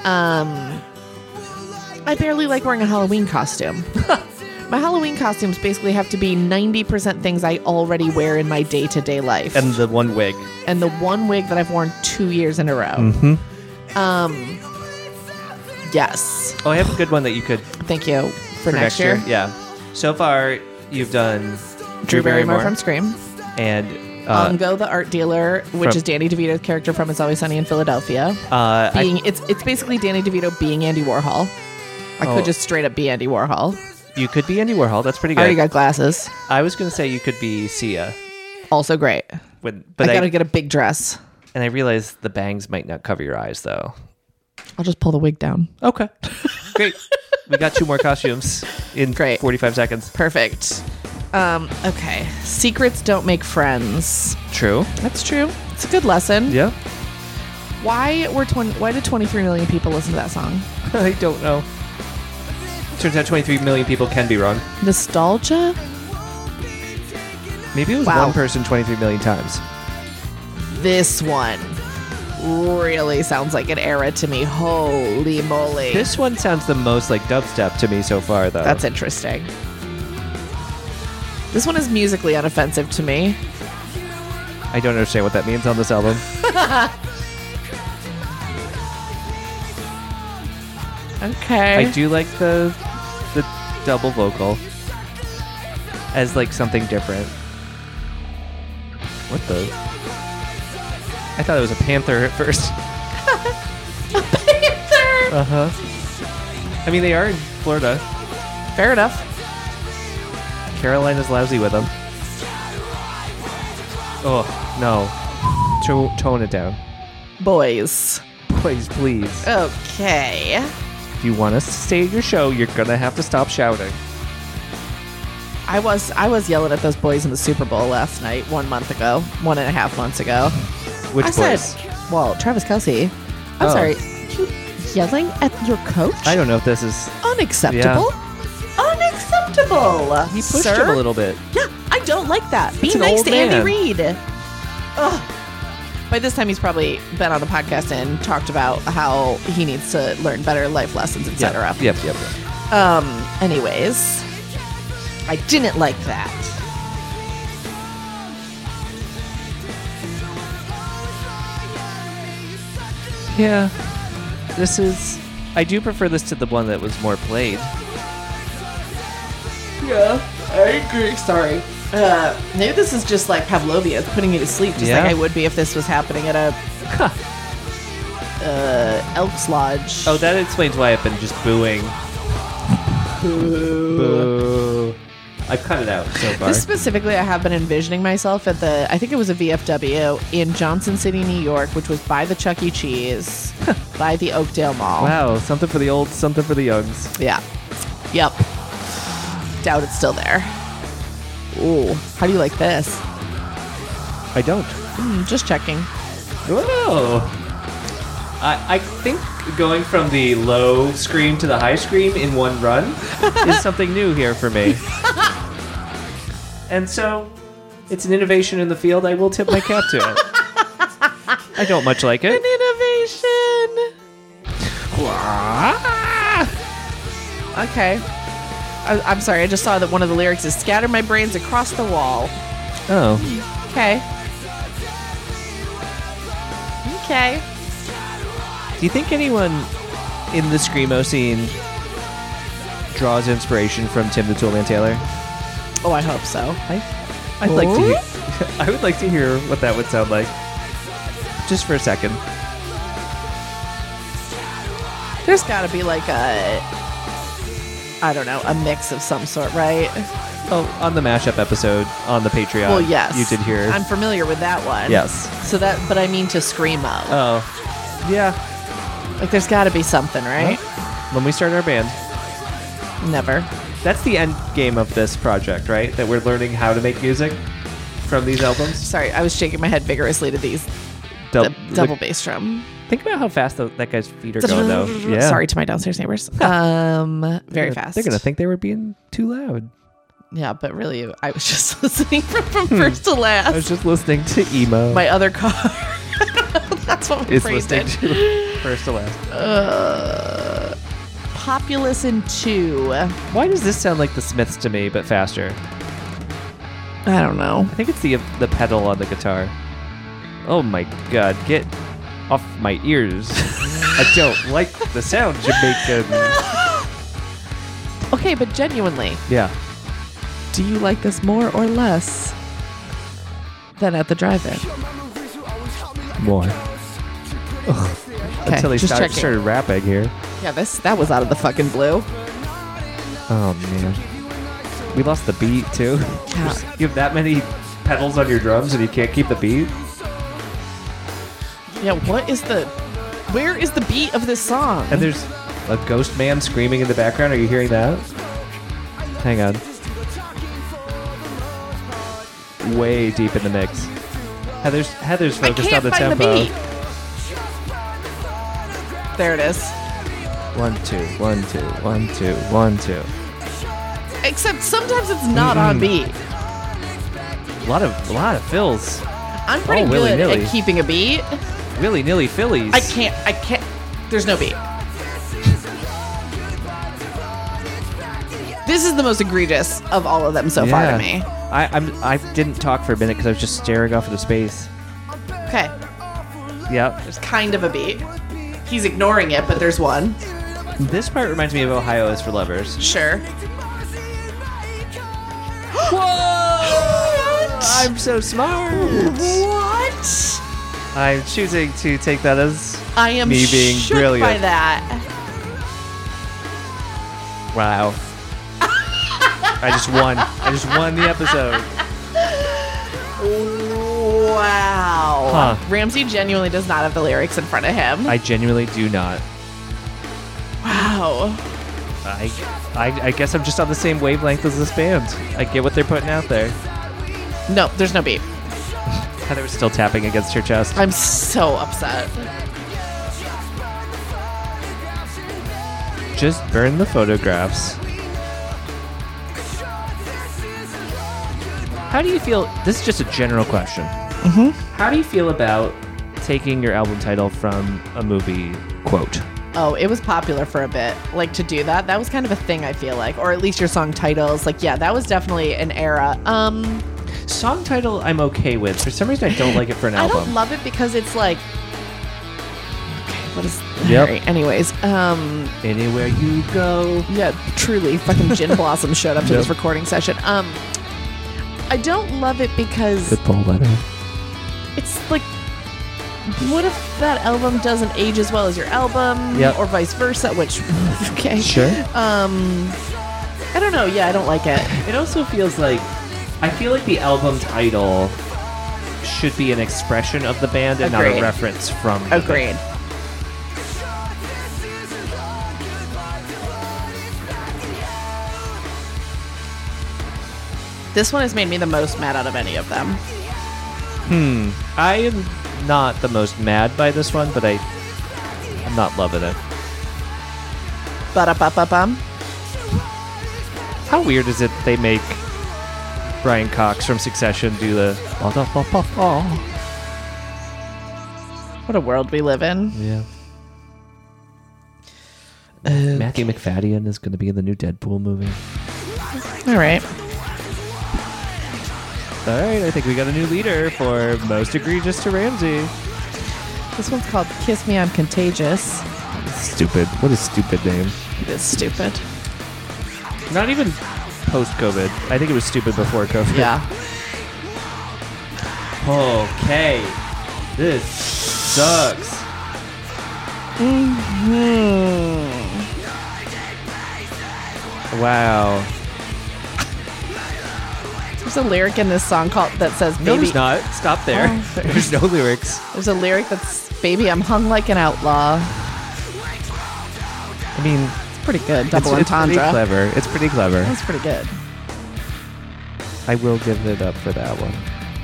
Speaker 2: I barely like wearing a Halloween costume. My Halloween costumes basically have to be 90% things I already wear in my day-to-day life.
Speaker 1: And the one wig.
Speaker 2: And the one wig that I've worn 2 years in a row.
Speaker 1: Mm-hmm.
Speaker 2: Yes.
Speaker 1: Oh, I have a good one that you could
Speaker 2: Thank you. For next year.
Speaker 1: Yeah. So far, you've done
Speaker 2: Drew Barrymore from Scream.
Speaker 1: and
Speaker 2: Ungo, the art dealer, which
Speaker 1: from-
Speaker 2: is Danny DeVito's character from It's Always Sunny in Philadelphia. It's basically Danny DeVito being Andy Warhol. I
Speaker 1: Oh.
Speaker 2: could just straight up be Andy Warhol.
Speaker 1: you could be Andy Warhol. That's pretty
Speaker 2: I already
Speaker 1: good.
Speaker 2: got glasses.
Speaker 1: I was going to say you could be Sia.
Speaker 2: Also great.
Speaker 1: But
Speaker 2: I gotta get a big dress.
Speaker 1: And I realize the bangs might not cover your eyes, though.
Speaker 2: I'll just pull the wig down.
Speaker 1: Okay. Great. We got 2 more costumes in
Speaker 2: Great.
Speaker 1: 45 seconds.
Speaker 2: Perfect. Okay. Secrets don't make friends.
Speaker 1: True.
Speaker 2: That's true. It's a good lesson.
Speaker 1: Yeah.
Speaker 2: Why did 23 million people listen to that song?
Speaker 1: I don't know. Turns out 23 million people can be wrong.
Speaker 2: Nostalgia?
Speaker 1: Maybe it was
Speaker 2: Wow.
Speaker 1: one person 23 million times.
Speaker 2: This one really sounds like an era to me. Holy moly.
Speaker 1: This one sounds the most like dubstep to me so far, though.
Speaker 2: That's interesting. This one is musically unoffensive to me.
Speaker 1: I don't understand what that means on this album.
Speaker 2: Okay.
Speaker 1: I do like the double vocal as like something different. What the? I thought it was a panther at first.
Speaker 2: Panther!
Speaker 1: Uh-huh. I mean, they are in Florida.
Speaker 2: Fair enough.
Speaker 1: Carolina's lousy with them. Oh, no. Tone it down.
Speaker 2: Boys.
Speaker 1: Please.
Speaker 2: Okay.
Speaker 1: If you want us to stay at your show, you're gonna have to stop shouting.
Speaker 2: I was yelling at those boys in the Super Bowl last night, 1 month ago, 1.5 months ago.
Speaker 1: Which
Speaker 2: I
Speaker 1: boys?
Speaker 2: said, well, Travis Kelce. I'm
Speaker 1: Oh.
Speaker 2: sorry. You yelling at your coach?
Speaker 1: I don't know if this is...
Speaker 2: Unacceptable. Unacceptable.
Speaker 1: He pushed
Speaker 2: sir.
Speaker 1: him a little bit.
Speaker 2: Yeah, I don't like that. Be
Speaker 1: an
Speaker 2: nice
Speaker 1: old
Speaker 2: to
Speaker 1: man.
Speaker 2: Andy Reid. Ugh. By this time, he's probably been on the podcast and talked about how he needs to learn better life lessons, etc.
Speaker 1: Yep.
Speaker 2: Anyways, I didn't like that.
Speaker 1: Yeah. This is... I do prefer this to the one that was more played.
Speaker 2: Yeah, I agree. Sorry. Maybe this is just like Pavlovia. It's putting me to sleep, just
Speaker 1: Yeah.
Speaker 2: like I would be if this was happening at a Elks Lodge.
Speaker 1: Oh, that explains why I've been just booing. Boo. I've cut it out so far.
Speaker 2: This specifically, I have been envisioning myself at I think it was a VFW in Johnson City, New York, which was by the Chuck E. Cheese, by the Oakdale Mall.
Speaker 1: Wow, something for the old, something for the youngs.
Speaker 2: Yeah. Yep. Doubt it's still there. Ooh, how do you like this?
Speaker 1: I don't.
Speaker 2: Just checking.
Speaker 1: Whoa. I think going from the low scream to the high scream in one run is something new here for me. And so, it's an innovation in the field. I will tip my cap to it. I don't much like it.
Speaker 2: An innovation. Okay. I'm sorry, I just saw that one of the lyrics is scatter my brains across the wall.
Speaker 1: Oh.
Speaker 2: Okay. Okay.
Speaker 1: Do you think anyone in the Screamo scene draws inspiration from Tim the Toolman Taylor?
Speaker 2: Oh, I hope so.
Speaker 1: I'd like to hear, I would like to hear what that would sound like. Just for a second.
Speaker 2: There's got to be like a, I don't know, a mix of some sort, right?
Speaker 1: Oh, on the mashup episode on the Patreon.
Speaker 2: Well, yes.
Speaker 1: You did hear.
Speaker 2: I'm familiar with that one.
Speaker 1: Yes.
Speaker 2: So that, but I mean to Screamo.
Speaker 1: Oh, yeah.
Speaker 2: Like, there's got to be something, right?
Speaker 1: When we start our band.
Speaker 2: Never.
Speaker 1: That's the end game of this project, right? That we're learning how to make music from these albums.
Speaker 2: Sorry, I was shaking my head vigorously to these.
Speaker 1: Dou-
Speaker 2: Double bass drum.
Speaker 1: Think about how fast that guy's feet are going, though. Yeah.
Speaker 2: Sorry to my downstairs neighbors. Very fast.
Speaker 1: They're gonna think they were being too loud.
Speaker 2: Yeah, but really, I was just listening from first to last.
Speaker 1: I was just listening to emo.
Speaker 2: My other car. That's what we
Speaker 1: is
Speaker 2: phrased
Speaker 1: listening
Speaker 2: it.
Speaker 1: to first to last.
Speaker 2: Populous in 2.
Speaker 1: Why does this sound like the Smiths to me, but faster?
Speaker 2: I don't know.
Speaker 1: I think it's the pedal on the guitar. Oh my god, get off my ears. I don't like the sound Jamaican.
Speaker 2: Okay, but genuinely,
Speaker 1: Yeah.
Speaker 2: do you like this more or less than at the drive-in?
Speaker 1: More.
Speaker 2: Okay,
Speaker 1: Until he
Speaker 2: just checking.
Speaker 1: started rapping here.
Speaker 2: Yeah, that was out of the fucking blue.
Speaker 1: Oh man. We lost the beat too.
Speaker 2: Yeah.
Speaker 1: You have that many pedals on your drums and you can't keep the beat?
Speaker 2: Yeah, where is the beat of this song?
Speaker 1: And there's a ghost man screaming in the background. Are you hearing that? Hang on. Way deep in the mix. Heather's
Speaker 2: I
Speaker 1: focused
Speaker 2: can't
Speaker 1: on the
Speaker 2: find
Speaker 1: tempo.
Speaker 2: the beat. There it is.
Speaker 1: 1 2 1 2 1 2 1 2.
Speaker 2: Except sometimes it's not on beat.
Speaker 1: A lot of fills.
Speaker 2: I'm pretty good
Speaker 1: willy-nilly.
Speaker 2: at keeping a beat.
Speaker 1: Willy nilly Phillies.
Speaker 2: I can't. There's no beat. This is the most egregious of all of them so far to me.
Speaker 1: I didn't talk for a minute because I was just staring off into space.
Speaker 2: Okay,
Speaker 1: Yep.
Speaker 2: there's kind of a beat. He's ignoring it, but there's one.
Speaker 1: This part reminds me of Ohio is for Lovers.
Speaker 2: Sure.
Speaker 1: Whoa! I'm so smart.
Speaker 2: What?
Speaker 1: I'm choosing to take that as
Speaker 2: I am
Speaker 1: me being
Speaker 2: shook
Speaker 1: brilliant.
Speaker 2: by that.
Speaker 1: Wow. I just won the episode.
Speaker 2: Wow.
Speaker 1: Huh.
Speaker 2: Ramsey genuinely does not have the lyrics in front of him.
Speaker 1: I genuinely do not.
Speaker 2: Wow.
Speaker 1: I guess I'm just on the same wavelength as this band. I get what they're putting out there.
Speaker 2: No, there's no beat.
Speaker 1: Heather was still tapping against her chest.
Speaker 2: I'm so upset.
Speaker 1: Just burn the photographs. How do you feel? This is just a general question.
Speaker 2: Mm-hmm.
Speaker 1: How do you feel about taking your album title from a movie quote?
Speaker 2: Oh, it was popular for a bit. Like, to do that, that was kind of a thing, I feel like. Or at least your song titles. Like, yeah, that was definitely an era.
Speaker 1: Song title I'm okay with. For some reason I don't like it for an
Speaker 2: I
Speaker 1: album.
Speaker 2: don't love it because it's like... Okay, what is...
Speaker 1: Yep.
Speaker 2: Alright, anyways,
Speaker 1: Anywhere you go.
Speaker 2: yeah, truly, fucking Gin Blossom showed up to
Speaker 1: Yep.
Speaker 2: this recording session. I don't love it because
Speaker 1: Good Paul letter.
Speaker 2: it's like... What if that album doesn't age as well as your album?
Speaker 1: Yep.
Speaker 2: Or vice versa, which... Okay.
Speaker 1: Sure.
Speaker 2: I don't know. Yeah, I don't like it.
Speaker 1: It also feels like I feel like the album title should be an expression of the band and not
Speaker 2: Agreed.
Speaker 1: a reference from the
Speaker 2: Agreed.
Speaker 1: band.
Speaker 2: This one has made me the most mad out of any of them.
Speaker 1: I am not the most mad by this one, but I'm not loving it.
Speaker 2: Ba-da-ba-ba-bum.
Speaker 1: How weird is it they make Brian Cox from Succession do the
Speaker 2: What a world we live in.
Speaker 1: Yeah. Matthew McFadden is going to be in the new Deadpool movie.
Speaker 2: All right.
Speaker 1: All right, I think we got a new leader for Most Egregious to Ramsey.
Speaker 2: This one's called Kiss Me, I'm Contagious.
Speaker 1: Stupid. What a stupid name.
Speaker 2: It is stupid.
Speaker 1: Not even post-COVID. I think it was stupid before COVID.
Speaker 2: Yeah.
Speaker 1: Okay. This sucks. Wow.
Speaker 2: a lyric in this song called that says "Baby."
Speaker 1: No, there's not. Stop there. There's no lyrics.
Speaker 2: There's a lyric that's "Baby, I'm hung like an outlaw."
Speaker 1: I mean,
Speaker 2: It's pretty good. Double
Speaker 1: it's pretty
Speaker 2: entendre.
Speaker 1: clever. It's pretty clever.
Speaker 2: That's pretty good.
Speaker 1: I will give it up for that one.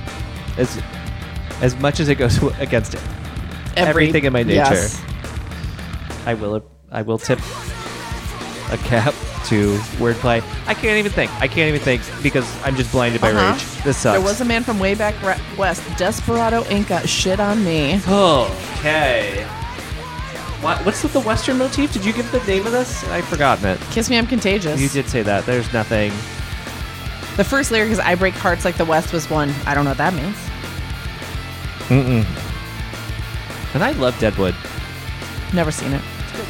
Speaker 1: As much as it goes against everything in my nature,
Speaker 2: Yes.
Speaker 1: I will tip a cap to wordplay. I can't even think because I'm just blinded by rage. This sucks.
Speaker 2: There was a man from way back west, Desperado Inca, shit on me.
Speaker 1: Okay. What's with the Western motif? Did you give the name of this? I've forgotten it.
Speaker 2: Kiss Me, I'm Contagious.
Speaker 1: You did say that. There's nothing.
Speaker 2: The first lyric is "I break hearts like the West was one." I don't know what that means.
Speaker 1: Mm-mm. And I love Deadwood.
Speaker 2: Never seen it.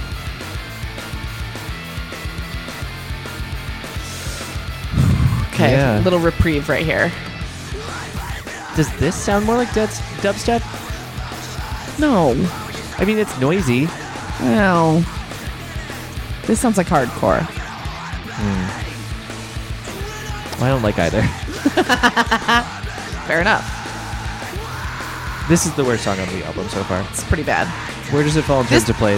Speaker 2: Okay,
Speaker 1: Yeah.
Speaker 2: little reprieve right here.
Speaker 1: Does this sound more like dubstep?
Speaker 2: No.
Speaker 1: I mean, it's noisy.
Speaker 2: No. This sounds like hardcore.
Speaker 1: I don't like either.
Speaker 2: Fair enough.
Speaker 1: This is the worst song on the album so far.
Speaker 2: It's pretty bad.
Speaker 1: Where does it fall in terms of plays?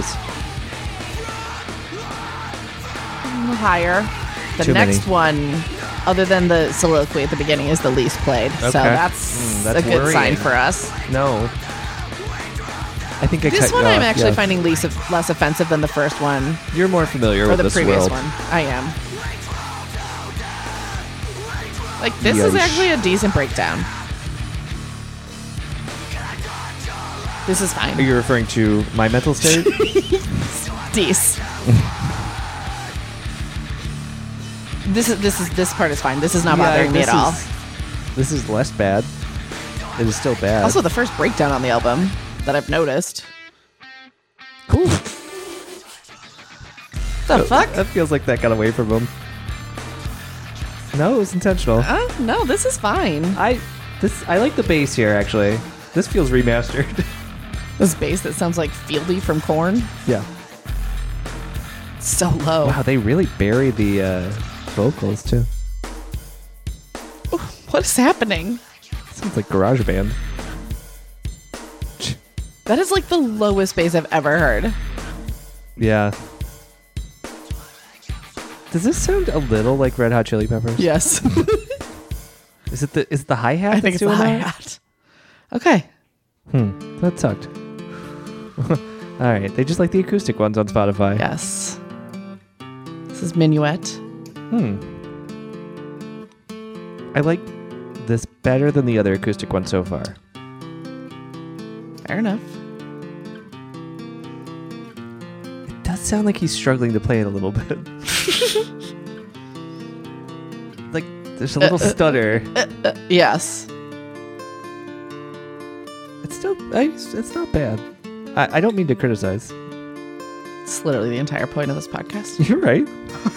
Speaker 2: Higher. The
Speaker 1: Too
Speaker 2: next
Speaker 1: many.
Speaker 2: one, other than the soliloquy at the beginning, is the least played. So
Speaker 1: Okay.
Speaker 2: that's
Speaker 1: That's
Speaker 2: a good
Speaker 1: worrying.
Speaker 2: sign for us.
Speaker 1: No. I think I
Speaker 2: This
Speaker 1: cut you
Speaker 2: one I'm
Speaker 1: off,
Speaker 2: actually
Speaker 1: yeah.
Speaker 2: finding less offensive than the first one
Speaker 1: You're more familiar
Speaker 2: or
Speaker 1: with
Speaker 2: the
Speaker 1: this
Speaker 2: previous
Speaker 1: world.
Speaker 2: one. I am. Like, this is
Speaker 1: Yeesh.
Speaker 2: actually a decent breakdown. This is fine.
Speaker 1: Are you referring to my mental state?
Speaker 2: Dece. This part is fine. This is not bothering me at all.
Speaker 1: This is less bad. It is still bad.
Speaker 2: Also, the first breakdown on the album that I've noticed.
Speaker 1: cool.
Speaker 2: The fuck?
Speaker 1: That feels like that got away from him. No, it was intentional.
Speaker 2: No, this is fine.
Speaker 1: I like the bass here actually. This feels remastered.
Speaker 2: This bass that sounds like Fieldy from Korn.
Speaker 1: Yeah.
Speaker 2: So low.
Speaker 1: Wow, they really bury the vocals too.
Speaker 2: What is happening?
Speaker 1: Sounds like GarageBand.
Speaker 2: That is like the lowest bass I've ever heard.
Speaker 1: Yeah. Does this sound a little like Red Hot Chili Peppers?
Speaker 2: Yes.
Speaker 1: Is it the hi-hat?
Speaker 2: I think it's the hi-hat. Okay.
Speaker 1: That sucked. All right, they just like the acoustic ones on Spotify.
Speaker 2: Yes. This is Minuet.
Speaker 1: I like this better than the other acoustic one so far.
Speaker 2: Fair enough.
Speaker 1: It does sound like he's struggling to play it a little bit. Like there's a little stutter.
Speaker 2: Yes.
Speaker 1: It's not bad. I don't mean to criticize.
Speaker 2: It's literally the entire point of this podcast.
Speaker 1: You're right.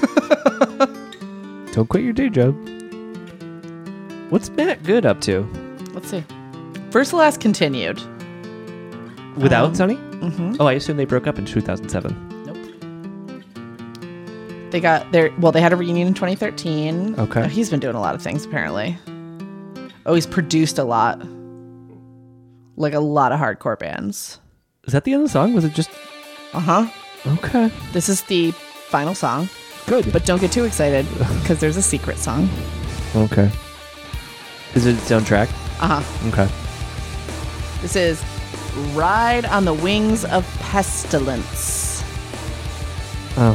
Speaker 1: Don't quit your day job. What's Matt Good up to?
Speaker 2: Let's see. First to Last continued.
Speaker 1: Without Sonny?
Speaker 2: Mm-hmm.
Speaker 1: Oh, I assume they broke up in 2007.
Speaker 2: Nope. They had a reunion in 2013.
Speaker 1: Okay.
Speaker 2: Oh, he's been doing a lot of things apparently. Oh, he's produced a lot. Like a lot of hardcore bands.
Speaker 1: Is that the end of the song? Was it just...
Speaker 2: Uh-huh.
Speaker 1: Okay.
Speaker 2: This is the final song.
Speaker 1: Good.
Speaker 2: But don't get too excited because there's a secret song.
Speaker 1: Okay. Is it its own track?
Speaker 2: Uh-huh.
Speaker 1: Okay.
Speaker 2: This is Ride on the Wings of Pestilence.
Speaker 1: Oh.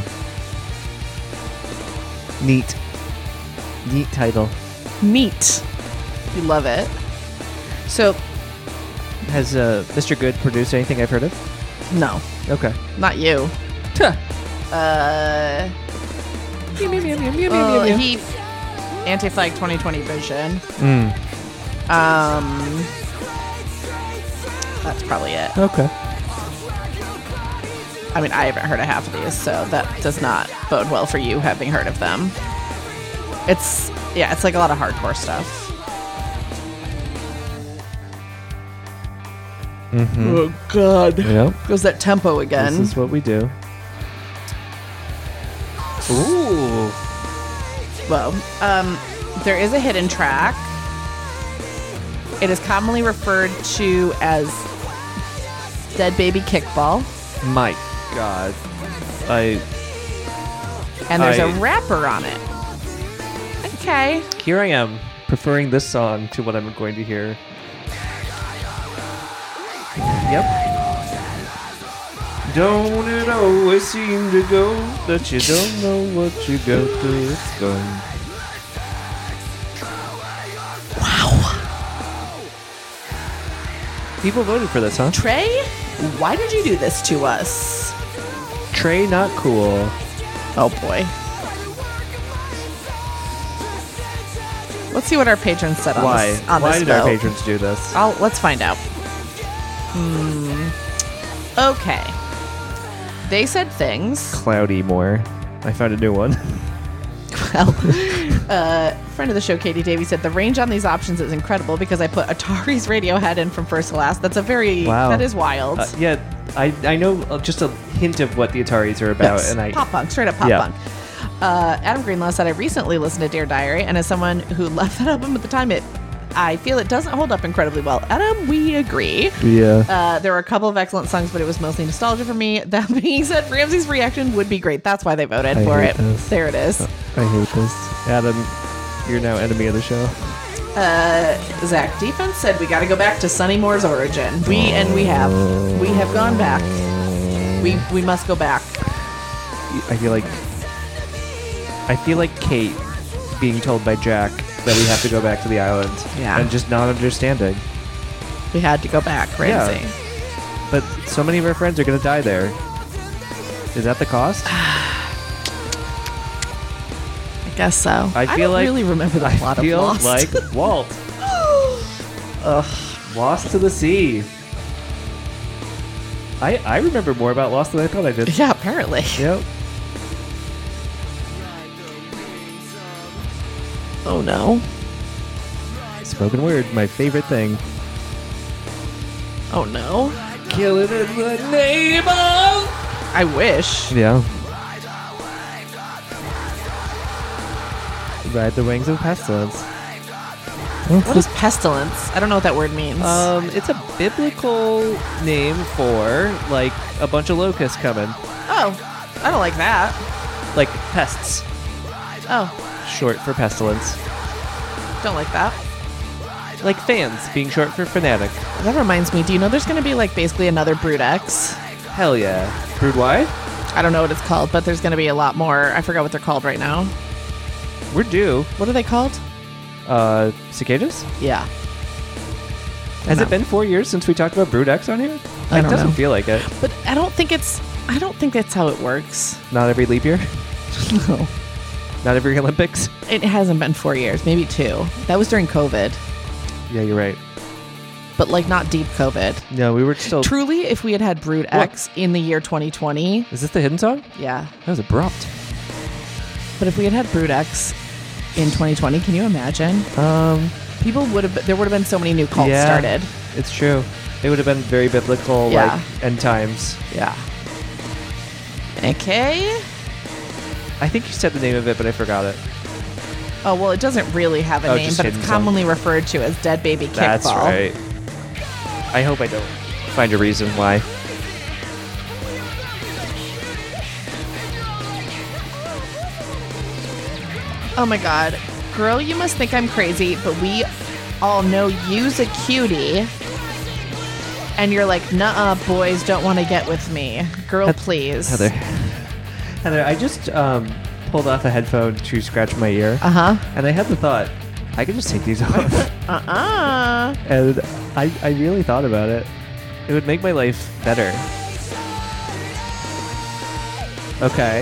Speaker 1: Neat. Neat title.
Speaker 2: Neat. You love it. So,
Speaker 1: Has Mr. Good produced anything I've heard of?
Speaker 2: no,
Speaker 1: Okay.
Speaker 2: not you. He Anti-Flag 2020 Vision. That's probably it.
Speaker 1: Okay.
Speaker 2: I mean, I haven't heard of half of these, so that does not bode well for you having heard of them. It's like a lot of hardcore stuff.
Speaker 1: Mm-hmm.
Speaker 2: Oh God!
Speaker 1: Yep.
Speaker 2: Goes that tempo again.
Speaker 1: This is what we do. Ooh.
Speaker 2: Well, There is a hidden track. It is commonly referred to as Dead Baby Kickball.
Speaker 1: My God.
Speaker 2: And there's a rapper on it. Okay.
Speaker 1: Here I am, preferring this song to what I'm going to hear. Yep. Don't it always seem to go that you don't know what you got till it's gone.
Speaker 2: Wow.
Speaker 1: People voted for this, huh?
Speaker 2: Trey, why did you do this to us?
Speaker 1: Trey, not cool.
Speaker 2: Oh boy. Let's see what our patrons said on
Speaker 1: Why?
Speaker 2: this. On
Speaker 1: Why
Speaker 2: this
Speaker 1: did
Speaker 2: vote.
Speaker 1: our patrons do this?
Speaker 2: Let's find out. Okay. They said things.
Speaker 1: Cloudy more. I found a new one.
Speaker 2: Well, friend of the show, Katie Davey, said the range on these options is incredible because I put Atari's Radiohead in from first to last. That's a very
Speaker 1: Wow.
Speaker 2: that is wild.
Speaker 1: Yeah, I know just a hint of what the Ataris are about,
Speaker 2: Yes,
Speaker 1: and I
Speaker 2: pop punk, straight up pop
Speaker 1: Yeah.
Speaker 2: punk. Adam Greenlaw said I recently listened to Dear Diary, and as someone who left that album at the time, I feel it doesn't hold up incredibly well. Adam, we agree.
Speaker 1: yeah.
Speaker 2: There were a couple of excellent songs, but it was mostly nostalgia for me. That being said, Ramsey's reaction would be great. That's why they voted for
Speaker 1: hate
Speaker 2: it.
Speaker 1: this.
Speaker 2: There it is.
Speaker 1: I hate this. Adam, you're now enemy of the show.
Speaker 2: Zach Defense said we got to go back to Sonny Moore's origin. We have gone back. We must go back.
Speaker 1: I feel like Kate being told by Jack that we have to go back to the island.
Speaker 2: Yeah.
Speaker 1: And just not understanding.
Speaker 2: We had to go back, Ramsey.
Speaker 1: Yeah. But so many of our friends are going to die there. Is that the cost?
Speaker 2: I guess so.
Speaker 1: I feel
Speaker 2: don't
Speaker 1: like-
Speaker 2: really remember the plot of
Speaker 1: feel
Speaker 2: Lost.
Speaker 1: like Walt. Lost to the sea. I remember more about Lost than I thought I did.
Speaker 2: Yeah, apparently.
Speaker 1: Yep.
Speaker 2: Oh no.
Speaker 1: Spoken word, my favorite thing.
Speaker 2: Oh no.
Speaker 1: Kill it in the name of...
Speaker 2: I wish.
Speaker 1: Yeah. Ride the wings of pestilence.
Speaker 2: What is pestilence? I don't know what that word means.
Speaker 1: It's a biblical name for, like, a bunch of locusts coming.
Speaker 2: Oh, I don't like that.
Speaker 1: Like, pests.
Speaker 2: Oh,
Speaker 1: Short for pestilence.
Speaker 2: don't like that.
Speaker 1: Like fans, being short for fanatic.
Speaker 2: That reminds me, do you know there's going to be like basically another Brood X?
Speaker 1: Hell yeah. Brood Y?
Speaker 2: I don't know what it's called, but there's going to be a lot more. I forgot what they're called right now.
Speaker 1: We're due.
Speaker 2: What are they called?
Speaker 1: Cicadas?
Speaker 2: Yeah.
Speaker 1: Has
Speaker 2: No.
Speaker 1: it been 4 years since we talked about Brood X on here?
Speaker 2: I
Speaker 1: It
Speaker 2: don't
Speaker 1: doesn't
Speaker 2: know.
Speaker 1: feel like it.
Speaker 2: But I don't think that's how it works.
Speaker 1: Not every leap year?
Speaker 2: No.
Speaker 1: Not every Olympics?
Speaker 2: It hasn't been 4 years, maybe 2. That was during COVID,
Speaker 1: Yeah, you're right.
Speaker 2: but like not deep COVID.
Speaker 1: No, we were still...
Speaker 2: Truly, if we had had Brood X in the year 2020,
Speaker 1: Is this the hidden song?
Speaker 2: yeah.
Speaker 1: That was abrupt.
Speaker 2: But if we had had Brood X in 2020, can you imagine? There would have been so many new cults
Speaker 1: Yeah.
Speaker 2: started.
Speaker 1: It's true. It would have been very biblical,
Speaker 2: Yeah.
Speaker 1: like, end times.
Speaker 2: Yeah. Okay.
Speaker 1: I think you said the name of it, but I forgot it.
Speaker 2: Oh, well, it doesn't really have a
Speaker 1: Oh,
Speaker 2: name,
Speaker 1: just
Speaker 2: but
Speaker 1: hidden
Speaker 2: it's
Speaker 1: song.
Speaker 2: commonly referred to as Dead Baby Kickball.
Speaker 1: That's right. I hope I don't find a reason why.
Speaker 2: Oh my god. Girl, you must think I'm crazy, but we all know you's a cutie. And you're like, nuh-uh, boys don't want to get with me. Girl, please.
Speaker 1: Heather, I just pulled off a headphone to scratch my ear,
Speaker 2: Uh-huh.
Speaker 1: and I had the thought, I could just take these off.
Speaker 2: Uh-uh.
Speaker 1: And I really thought about it. It would make my life better. Okay.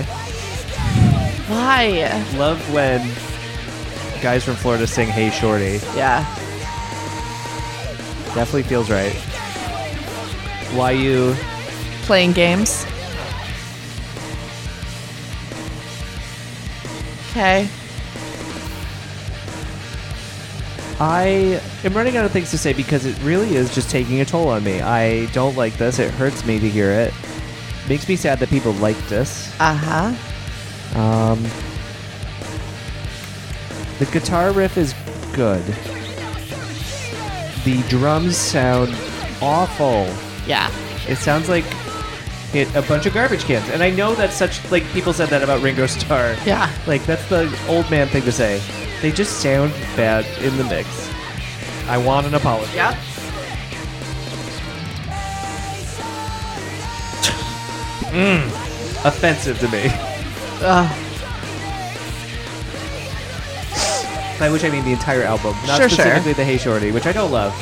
Speaker 2: Why?
Speaker 1: Love when guys from Florida sing Hey Shorty.
Speaker 2: Yeah.
Speaker 1: Definitely feels right. Why you...
Speaker 2: Playing games. Okay.
Speaker 1: I am running out of things to say because it really is just taking a toll on me. I don't like this. It hurts me to hear it. Makes me sad that people like this.
Speaker 2: Uh-huh.
Speaker 1: The guitar riff is good. The drums sound awful.
Speaker 2: Yeah.
Speaker 1: It sounds like a bunch of garbage cans. And I know that's such, like, people said that about Ringo Starr.
Speaker 2: Yeah.
Speaker 1: Like, that's the old man thing to say. They just sound bad in the mix. I want an apology.
Speaker 2: Yep.
Speaker 1: Offensive to me. By which I mean the entire album, not
Speaker 2: Sure.
Speaker 1: specifically the Hey Shorty, which I don't love.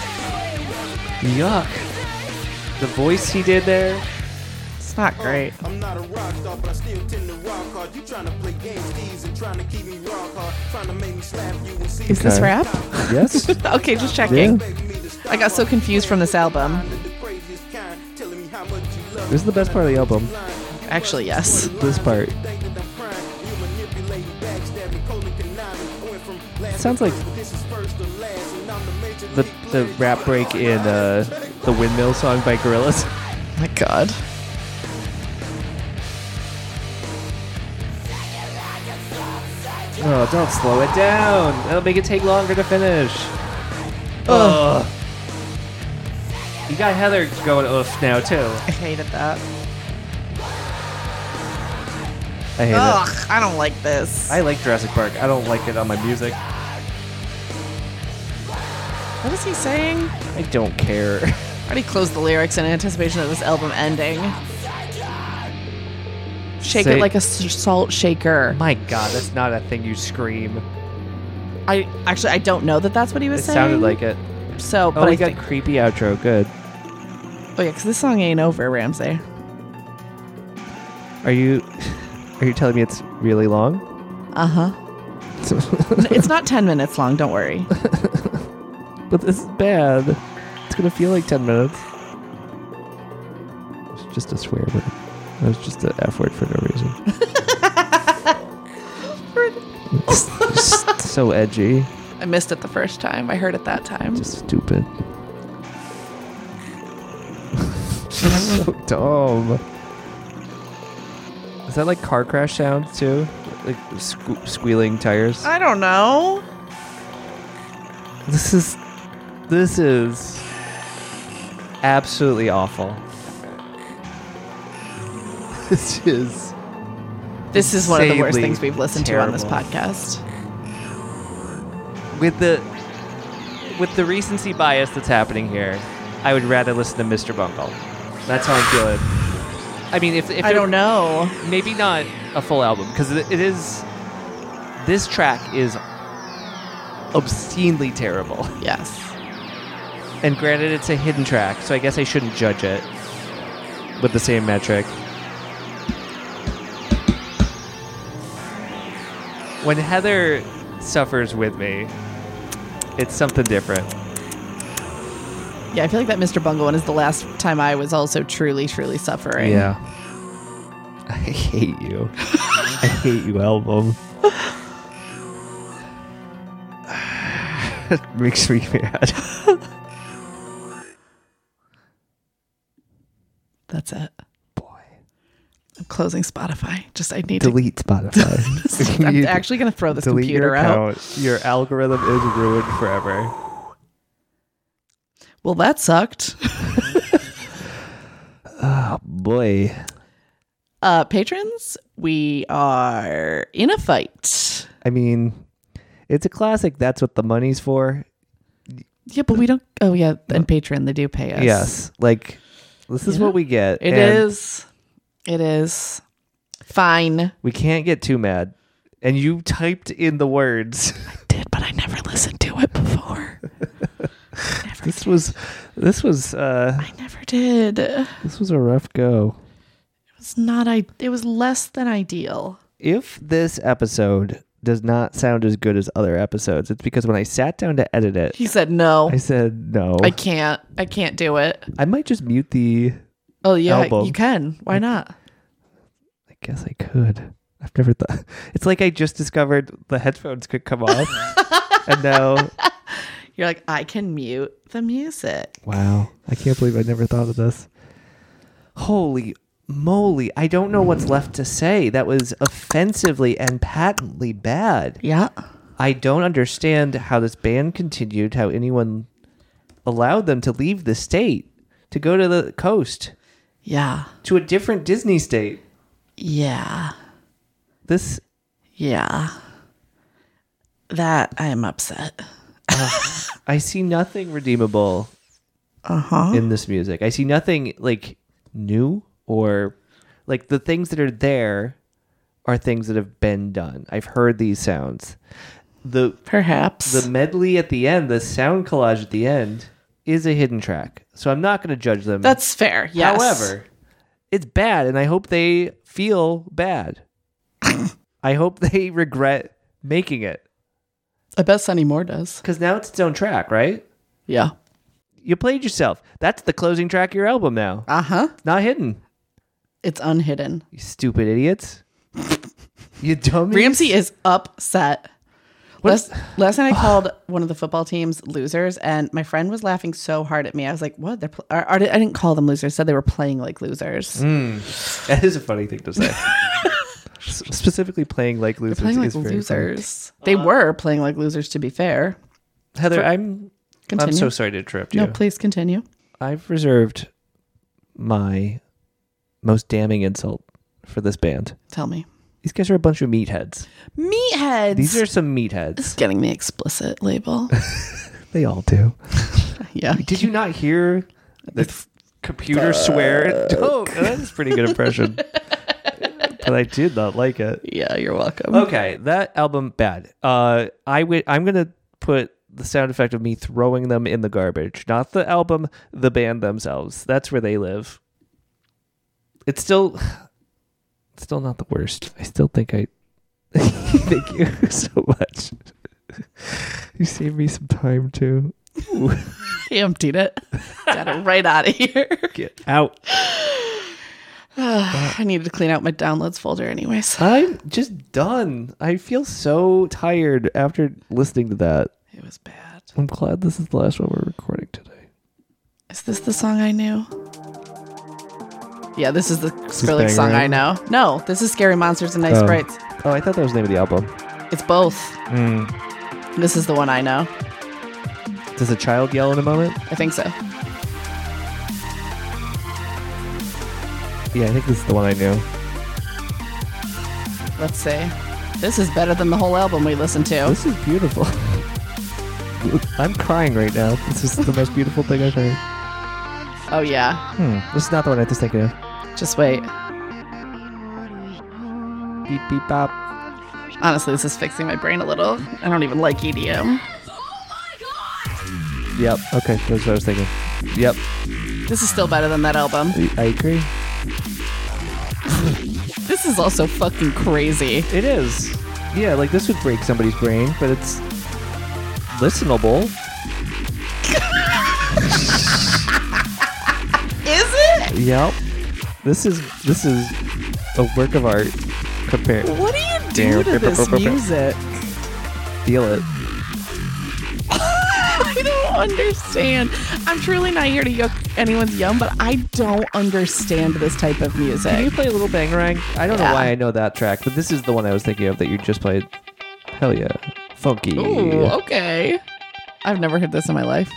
Speaker 1: Yuck. The voice he did there.
Speaker 2: It's not great.
Speaker 3: I'm not a rock star, but I still tend to rock hard. You trying to play games, tease, and trying to keep me rock hard. Trying to make me slap you and see
Speaker 2: Is this
Speaker 1: Okay.
Speaker 2: rap?
Speaker 1: Yes.
Speaker 2: Okay, just checking.
Speaker 1: Yeah.
Speaker 2: I got so confused from this album.
Speaker 1: This is the best part of the album.
Speaker 2: Actually, yes.
Speaker 1: This part. Sounds like the rap break in the Windmill song by Gorillaz.
Speaker 2: My God.
Speaker 1: Oh, don't slow it down. That'll make it take longer to finish. Ugh. You got Heather going oof now, too.
Speaker 2: I hated that.
Speaker 1: I hate it.
Speaker 2: Ugh, I don't like this.
Speaker 1: I like Jurassic Park. I don't like it on my music.
Speaker 2: What is he saying?
Speaker 1: I don't care.
Speaker 2: I already closed the lyrics in anticipation of this album ending. Shake
Speaker 1: Say-
Speaker 2: it like a salt shaker.
Speaker 1: My God, that's not a thing you scream.
Speaker 2: I don't know that that's what he was
Speaker 1: It
Speaker 2: saying.
Speaker 1: sounded like it.
Speaker 2: So,
Speaker 1: Oh,
Speaker 2: but
Speaker 1: we
Speaker 2: I
Speaker 1: got
Speaker 2: think.
Speaker 1: creepy outro. Good.
Speaker 2: Oh yeah, because this song ain't over, Ramsey.
Speaker 1: Are you telling me it's really long?
Speaker 2: It's not 10 minutes long. Don't worry.
Speaker 1: But this is bad. It's gonna feel like 10 minutes. It's just a swear word. It was just an F word for no reason. It's just so edgy.
Speaker 2: I missed it the first time. I heard it that time.
Speaker 1: Just stupid. So dumb. Is that like car crash sounds too? Like squealing tires?
Speaker 2: I don't know.
Speaker 1: This is absolutely awful. This is
Speaker 2: One of the worst
Speaker 1: insanely
Speaker 2: things we've listened to on this
Speaker 1: terrible.
Speaker 2: podcast.
Speaker 1: with the recency bias that's happening here. I would rather listen to Mr. Bungle. That's how I'm feeling. I mean, if
Speaker 2: I don't know.
Speaker 1: maybe not a full album because it is. This track is obscenely terrible.
Speaker 2: Yes.
Speaker 1: And granted, it's a hidden track, so I guess I shouldn't judge it with the same metric. When Heather suffers with me, it's something different.
Speaker 2: Yeah, I feel like that Mr. Bungle one is the last time I was also truly, truly suffering.
Speaker 1: Yeah. I hate you. I hate you, album. It makes me mad.
Speaker 2: That's it.
Speaker 1: Boy.
Speaker 2: I'm closing Spotify. I need to.
Speaker 1: Delete Spotify.
Speaker 2: I'm actually going to throw this
Speaker 1: Delete
Speaker 2: computer
Speaker 1: your
Speaker 2: out.
Speaker 1: account. Your algorithm is ruined forever.
Speaker 2: Well, that sucked.
Speaker 1: Oh, boy.
Speaker 2: Patrons, we are in a fight.
Speaker 1: I mean, it's a classic. That's what the money's for.
Speaker 2: Yeah, but we don't. Oh, yeah. And Patreon, they do pay us.
Speaker 1: Yes. Like, this is
Speaker 2: Yeah.
Speaker 1: what we get.
Speaker 2: It
Speaker 1: and
Speaker 2: is. It is. Fine.
Speaker 1: We can't get too mad. And you typed in the words.
Speaker 2: I did, but I never listened to it before.
Speaker 1: This was
Speaker 2: I never did.
Speaker 1: this was a rough go.
Speaker 2: It's not. It was less than ideal.
Speaker 1: If this episode does not sound as good as other episodes, it's because when I sat down to edit it,
Speaker 2: He said no.
Speaker 1: I said no.
Speaker 2: I can't do it.
Speaker 1: I might just mute the.
Speaker 2: Oh yeah,
Speaker 1: Album.
Speaker 2: you can. Why not?
Speaker 1: I guess I could. I've never thought. It's like I just discovered the headphones could come off, and now.
Speaker 2: You're like, I can mute the music.
Speaker 1: Wow, I can't believe I never thought of this. Holy moly! I don't know what's left to say. That was offensively and patently bad.
Speaker 2: Yeah.
Speaker 1: I don't understand how this band continued, how anyone allowed them to leave the state, to go to the coast,
Speaker 2: Yeah.
Speaker 1: to a different Disney state.
Speaker 2: Yeah.
Speaker 1: This,
Speaker 2: Yeah. That I am upset.
Speaker 1: I see nothing redeemable in this music. I see nothing like new, or like the things that are there are things that have been done. I've heard these sounds.
Speaker 2: Perhaps.
Speaker 1: The medley at the end, the sound collage at the end, is a hidden track. So I'm not going to judge them.
Speaker 2: That's fair. Yes.
Speaker 1: However, it's bad, and I hope they feel bad. I hope they regret making it.
Speaker 2: I bet Sonny Moore does.
Speaker 1: Because now it's its own track, right?
Speaker 2: Yeah.
Speaker 1: You played yourself. That's the closing track of your album now.
Speaker 2: Uh-huh.
Speaker 1: It's not hidden.
Speaker 2: It's unhidden.
Speaker 1: You stupid idiots. You dummies.
Speaker 2: Ramsey is upset. Last night I called one of the football teams losers, and my friend was laughing so hard at me. I was like, what? I didn't call them losers. I said they were playing like losers.
Speaker 1: That is a funny thing to say. Specifically playing like losers.
Speaker 2: Playing like
Speaker 1: is very
Speaker 2: losers. They were playing like losers, to be fair.
Speaker 1: funny. Heather, I'm
Speaker 2: Continue.
Speaker 1: so sorry to interrupt you.
Speaker 2: No, please continue.
Speaker 1: I've reserved my most damning insult for this band.
Speaker 2: Tell me.
Speaker 1: These guys are a bunch of meatheads.
Speaker 2: Meatheads.
Speaker 1: These are some
Speaker 2: It's
Speaker 1: meatheads.
Speaker 2: getting the explicit label.
Speaker 1: They all do.
Speaker 2: Yeah.
Speaker 1: Did you not hear the computer swear? Oh, that's a pretty good impression. But I did not like it.
Speaker 2: Yeah, you're welcome.
Speaker 1: Okay, that album, bad. I'm going to put the sound effect of me throwing them in the garbage. Not the album, the band themselves. That's where they live. It's still not the worst. I still think thank you so much. You saved me some time too.
Speaker 2: He emptied it. Got it right out of here.
Speaker 1: Get out.
Speaker 2: I needed to clean out my downloads folder anyways.
Speaker 1: I'm just done. I feel so tired after listening to that.
Speaker 2: It was bad.
Speaker 1: I'm glad this is the last one we're recording today.
Speaker 2: Is this the song I knew? Yeah, this is the Skrillex
Speaker 1: Bangarang?
Speaker 2: song I know. No, this is Scary Monsters and Nice Sprites.
Speaker 1: Oh, I thought that was the name of the album.
Speaker 2: It's both. This is the one I know.
Speaker 1: Does a child yell in a moment?
Speaker 2: I think so.
Speaker 1: Yeah, I think this is the one I knew.
Speaker 2: Let's see. This is better than the whole album we listened to.
Speaker 1: This is beautiful. I'm crying right now. This is the most beautiful thing I've heard.
Speaker 2: Oh, yeah.
Speaker 1: This is not the one I was thinking of.
Speaker 2: Just wait.
Speaker 1: Beep, beep, bop.
Speaker 2: Honestly, this is fixing my brain a little. I don't even like EDM.
Speaker 1: Yep. Okay, that's what I was thinking. Yep.
Speaker 2: This is still better than that album.
Speaker 1: I agree.
Speaker 2: This is also fucking crazy.
Speaker 1: It is. Yeah, like this would break somebody's brain, but it's listenable.
Speaker 2: Is it?
Speaker 1: Yep. This is a work of art compared.
Speaker 2: What do you do to this music?
Speaker 1: Feel it.
Speaker 2: I don't understand. I'm truly not here to yuck anyone's yum, but I don't understand this type of
Speaker 1: Can you
Speaker 2: music.
Speaker 1: play a little Bangarang? I don't know
Speaker 2: Yeah.
Speaker 1: why I know that track, but this is the one I was thinking of that you just played. Hell yeah. Funky.
Speaker 2: Ooh, okay. I've never heard this in my life.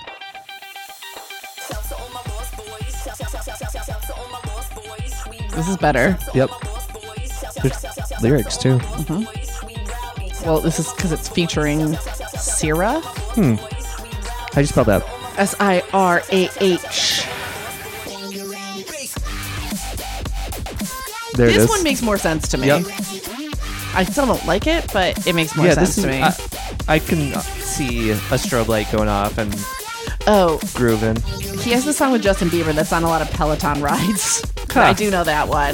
Speaker 2: This is better.
Speaker 1: Yep. There's lyrics too.
Speaker 2: Well, this is because it's featuring Syrah.
Speaker 1: How'd you spell that?
Speaker 2: Sirah.
Speaker 1: There it
Speaker 2: This
Speaker 1: is.
Speaker 2: one makes more sense to me.
Speaker 1: Yep.
Speaker 2: I still don't like it, but it makes more sense to me.
Speaker 1: I can see a strobe light going off and
Speaker 2: Oh,
Speaker 1: grooving.
Speaker 2: he has this song with Justin Bieber that's on a lot of Peloton rides. I do know that one.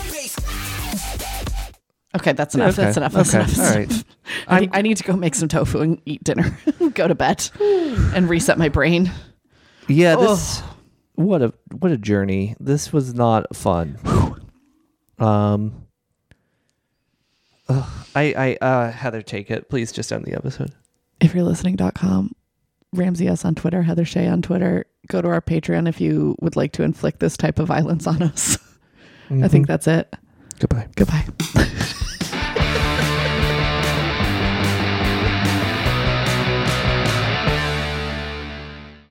Speaker 2: Okay, that's enough.
Speaker 1: Okay.
Speaker 2: That's enough. That's
Speaker 1: Okay.
Speaker 2: enough.
Speaker 1: All right.
Speaker 2: I need to go make some tofu and eat dinner. Go to bed and reset my brain.
Speaker 1: Yeah, this what a journey. This was not fun. Heather, take it. Please just end the episode.
Speaker 2: If you're listening.com, Ramsey S on Twitter, Heather Shea on Twitter. Go to our Patreon if you would like to inflict this type of violence on us. I think that's it.
Speaker 1: Goodbye.
Speaker 2: Goodbye.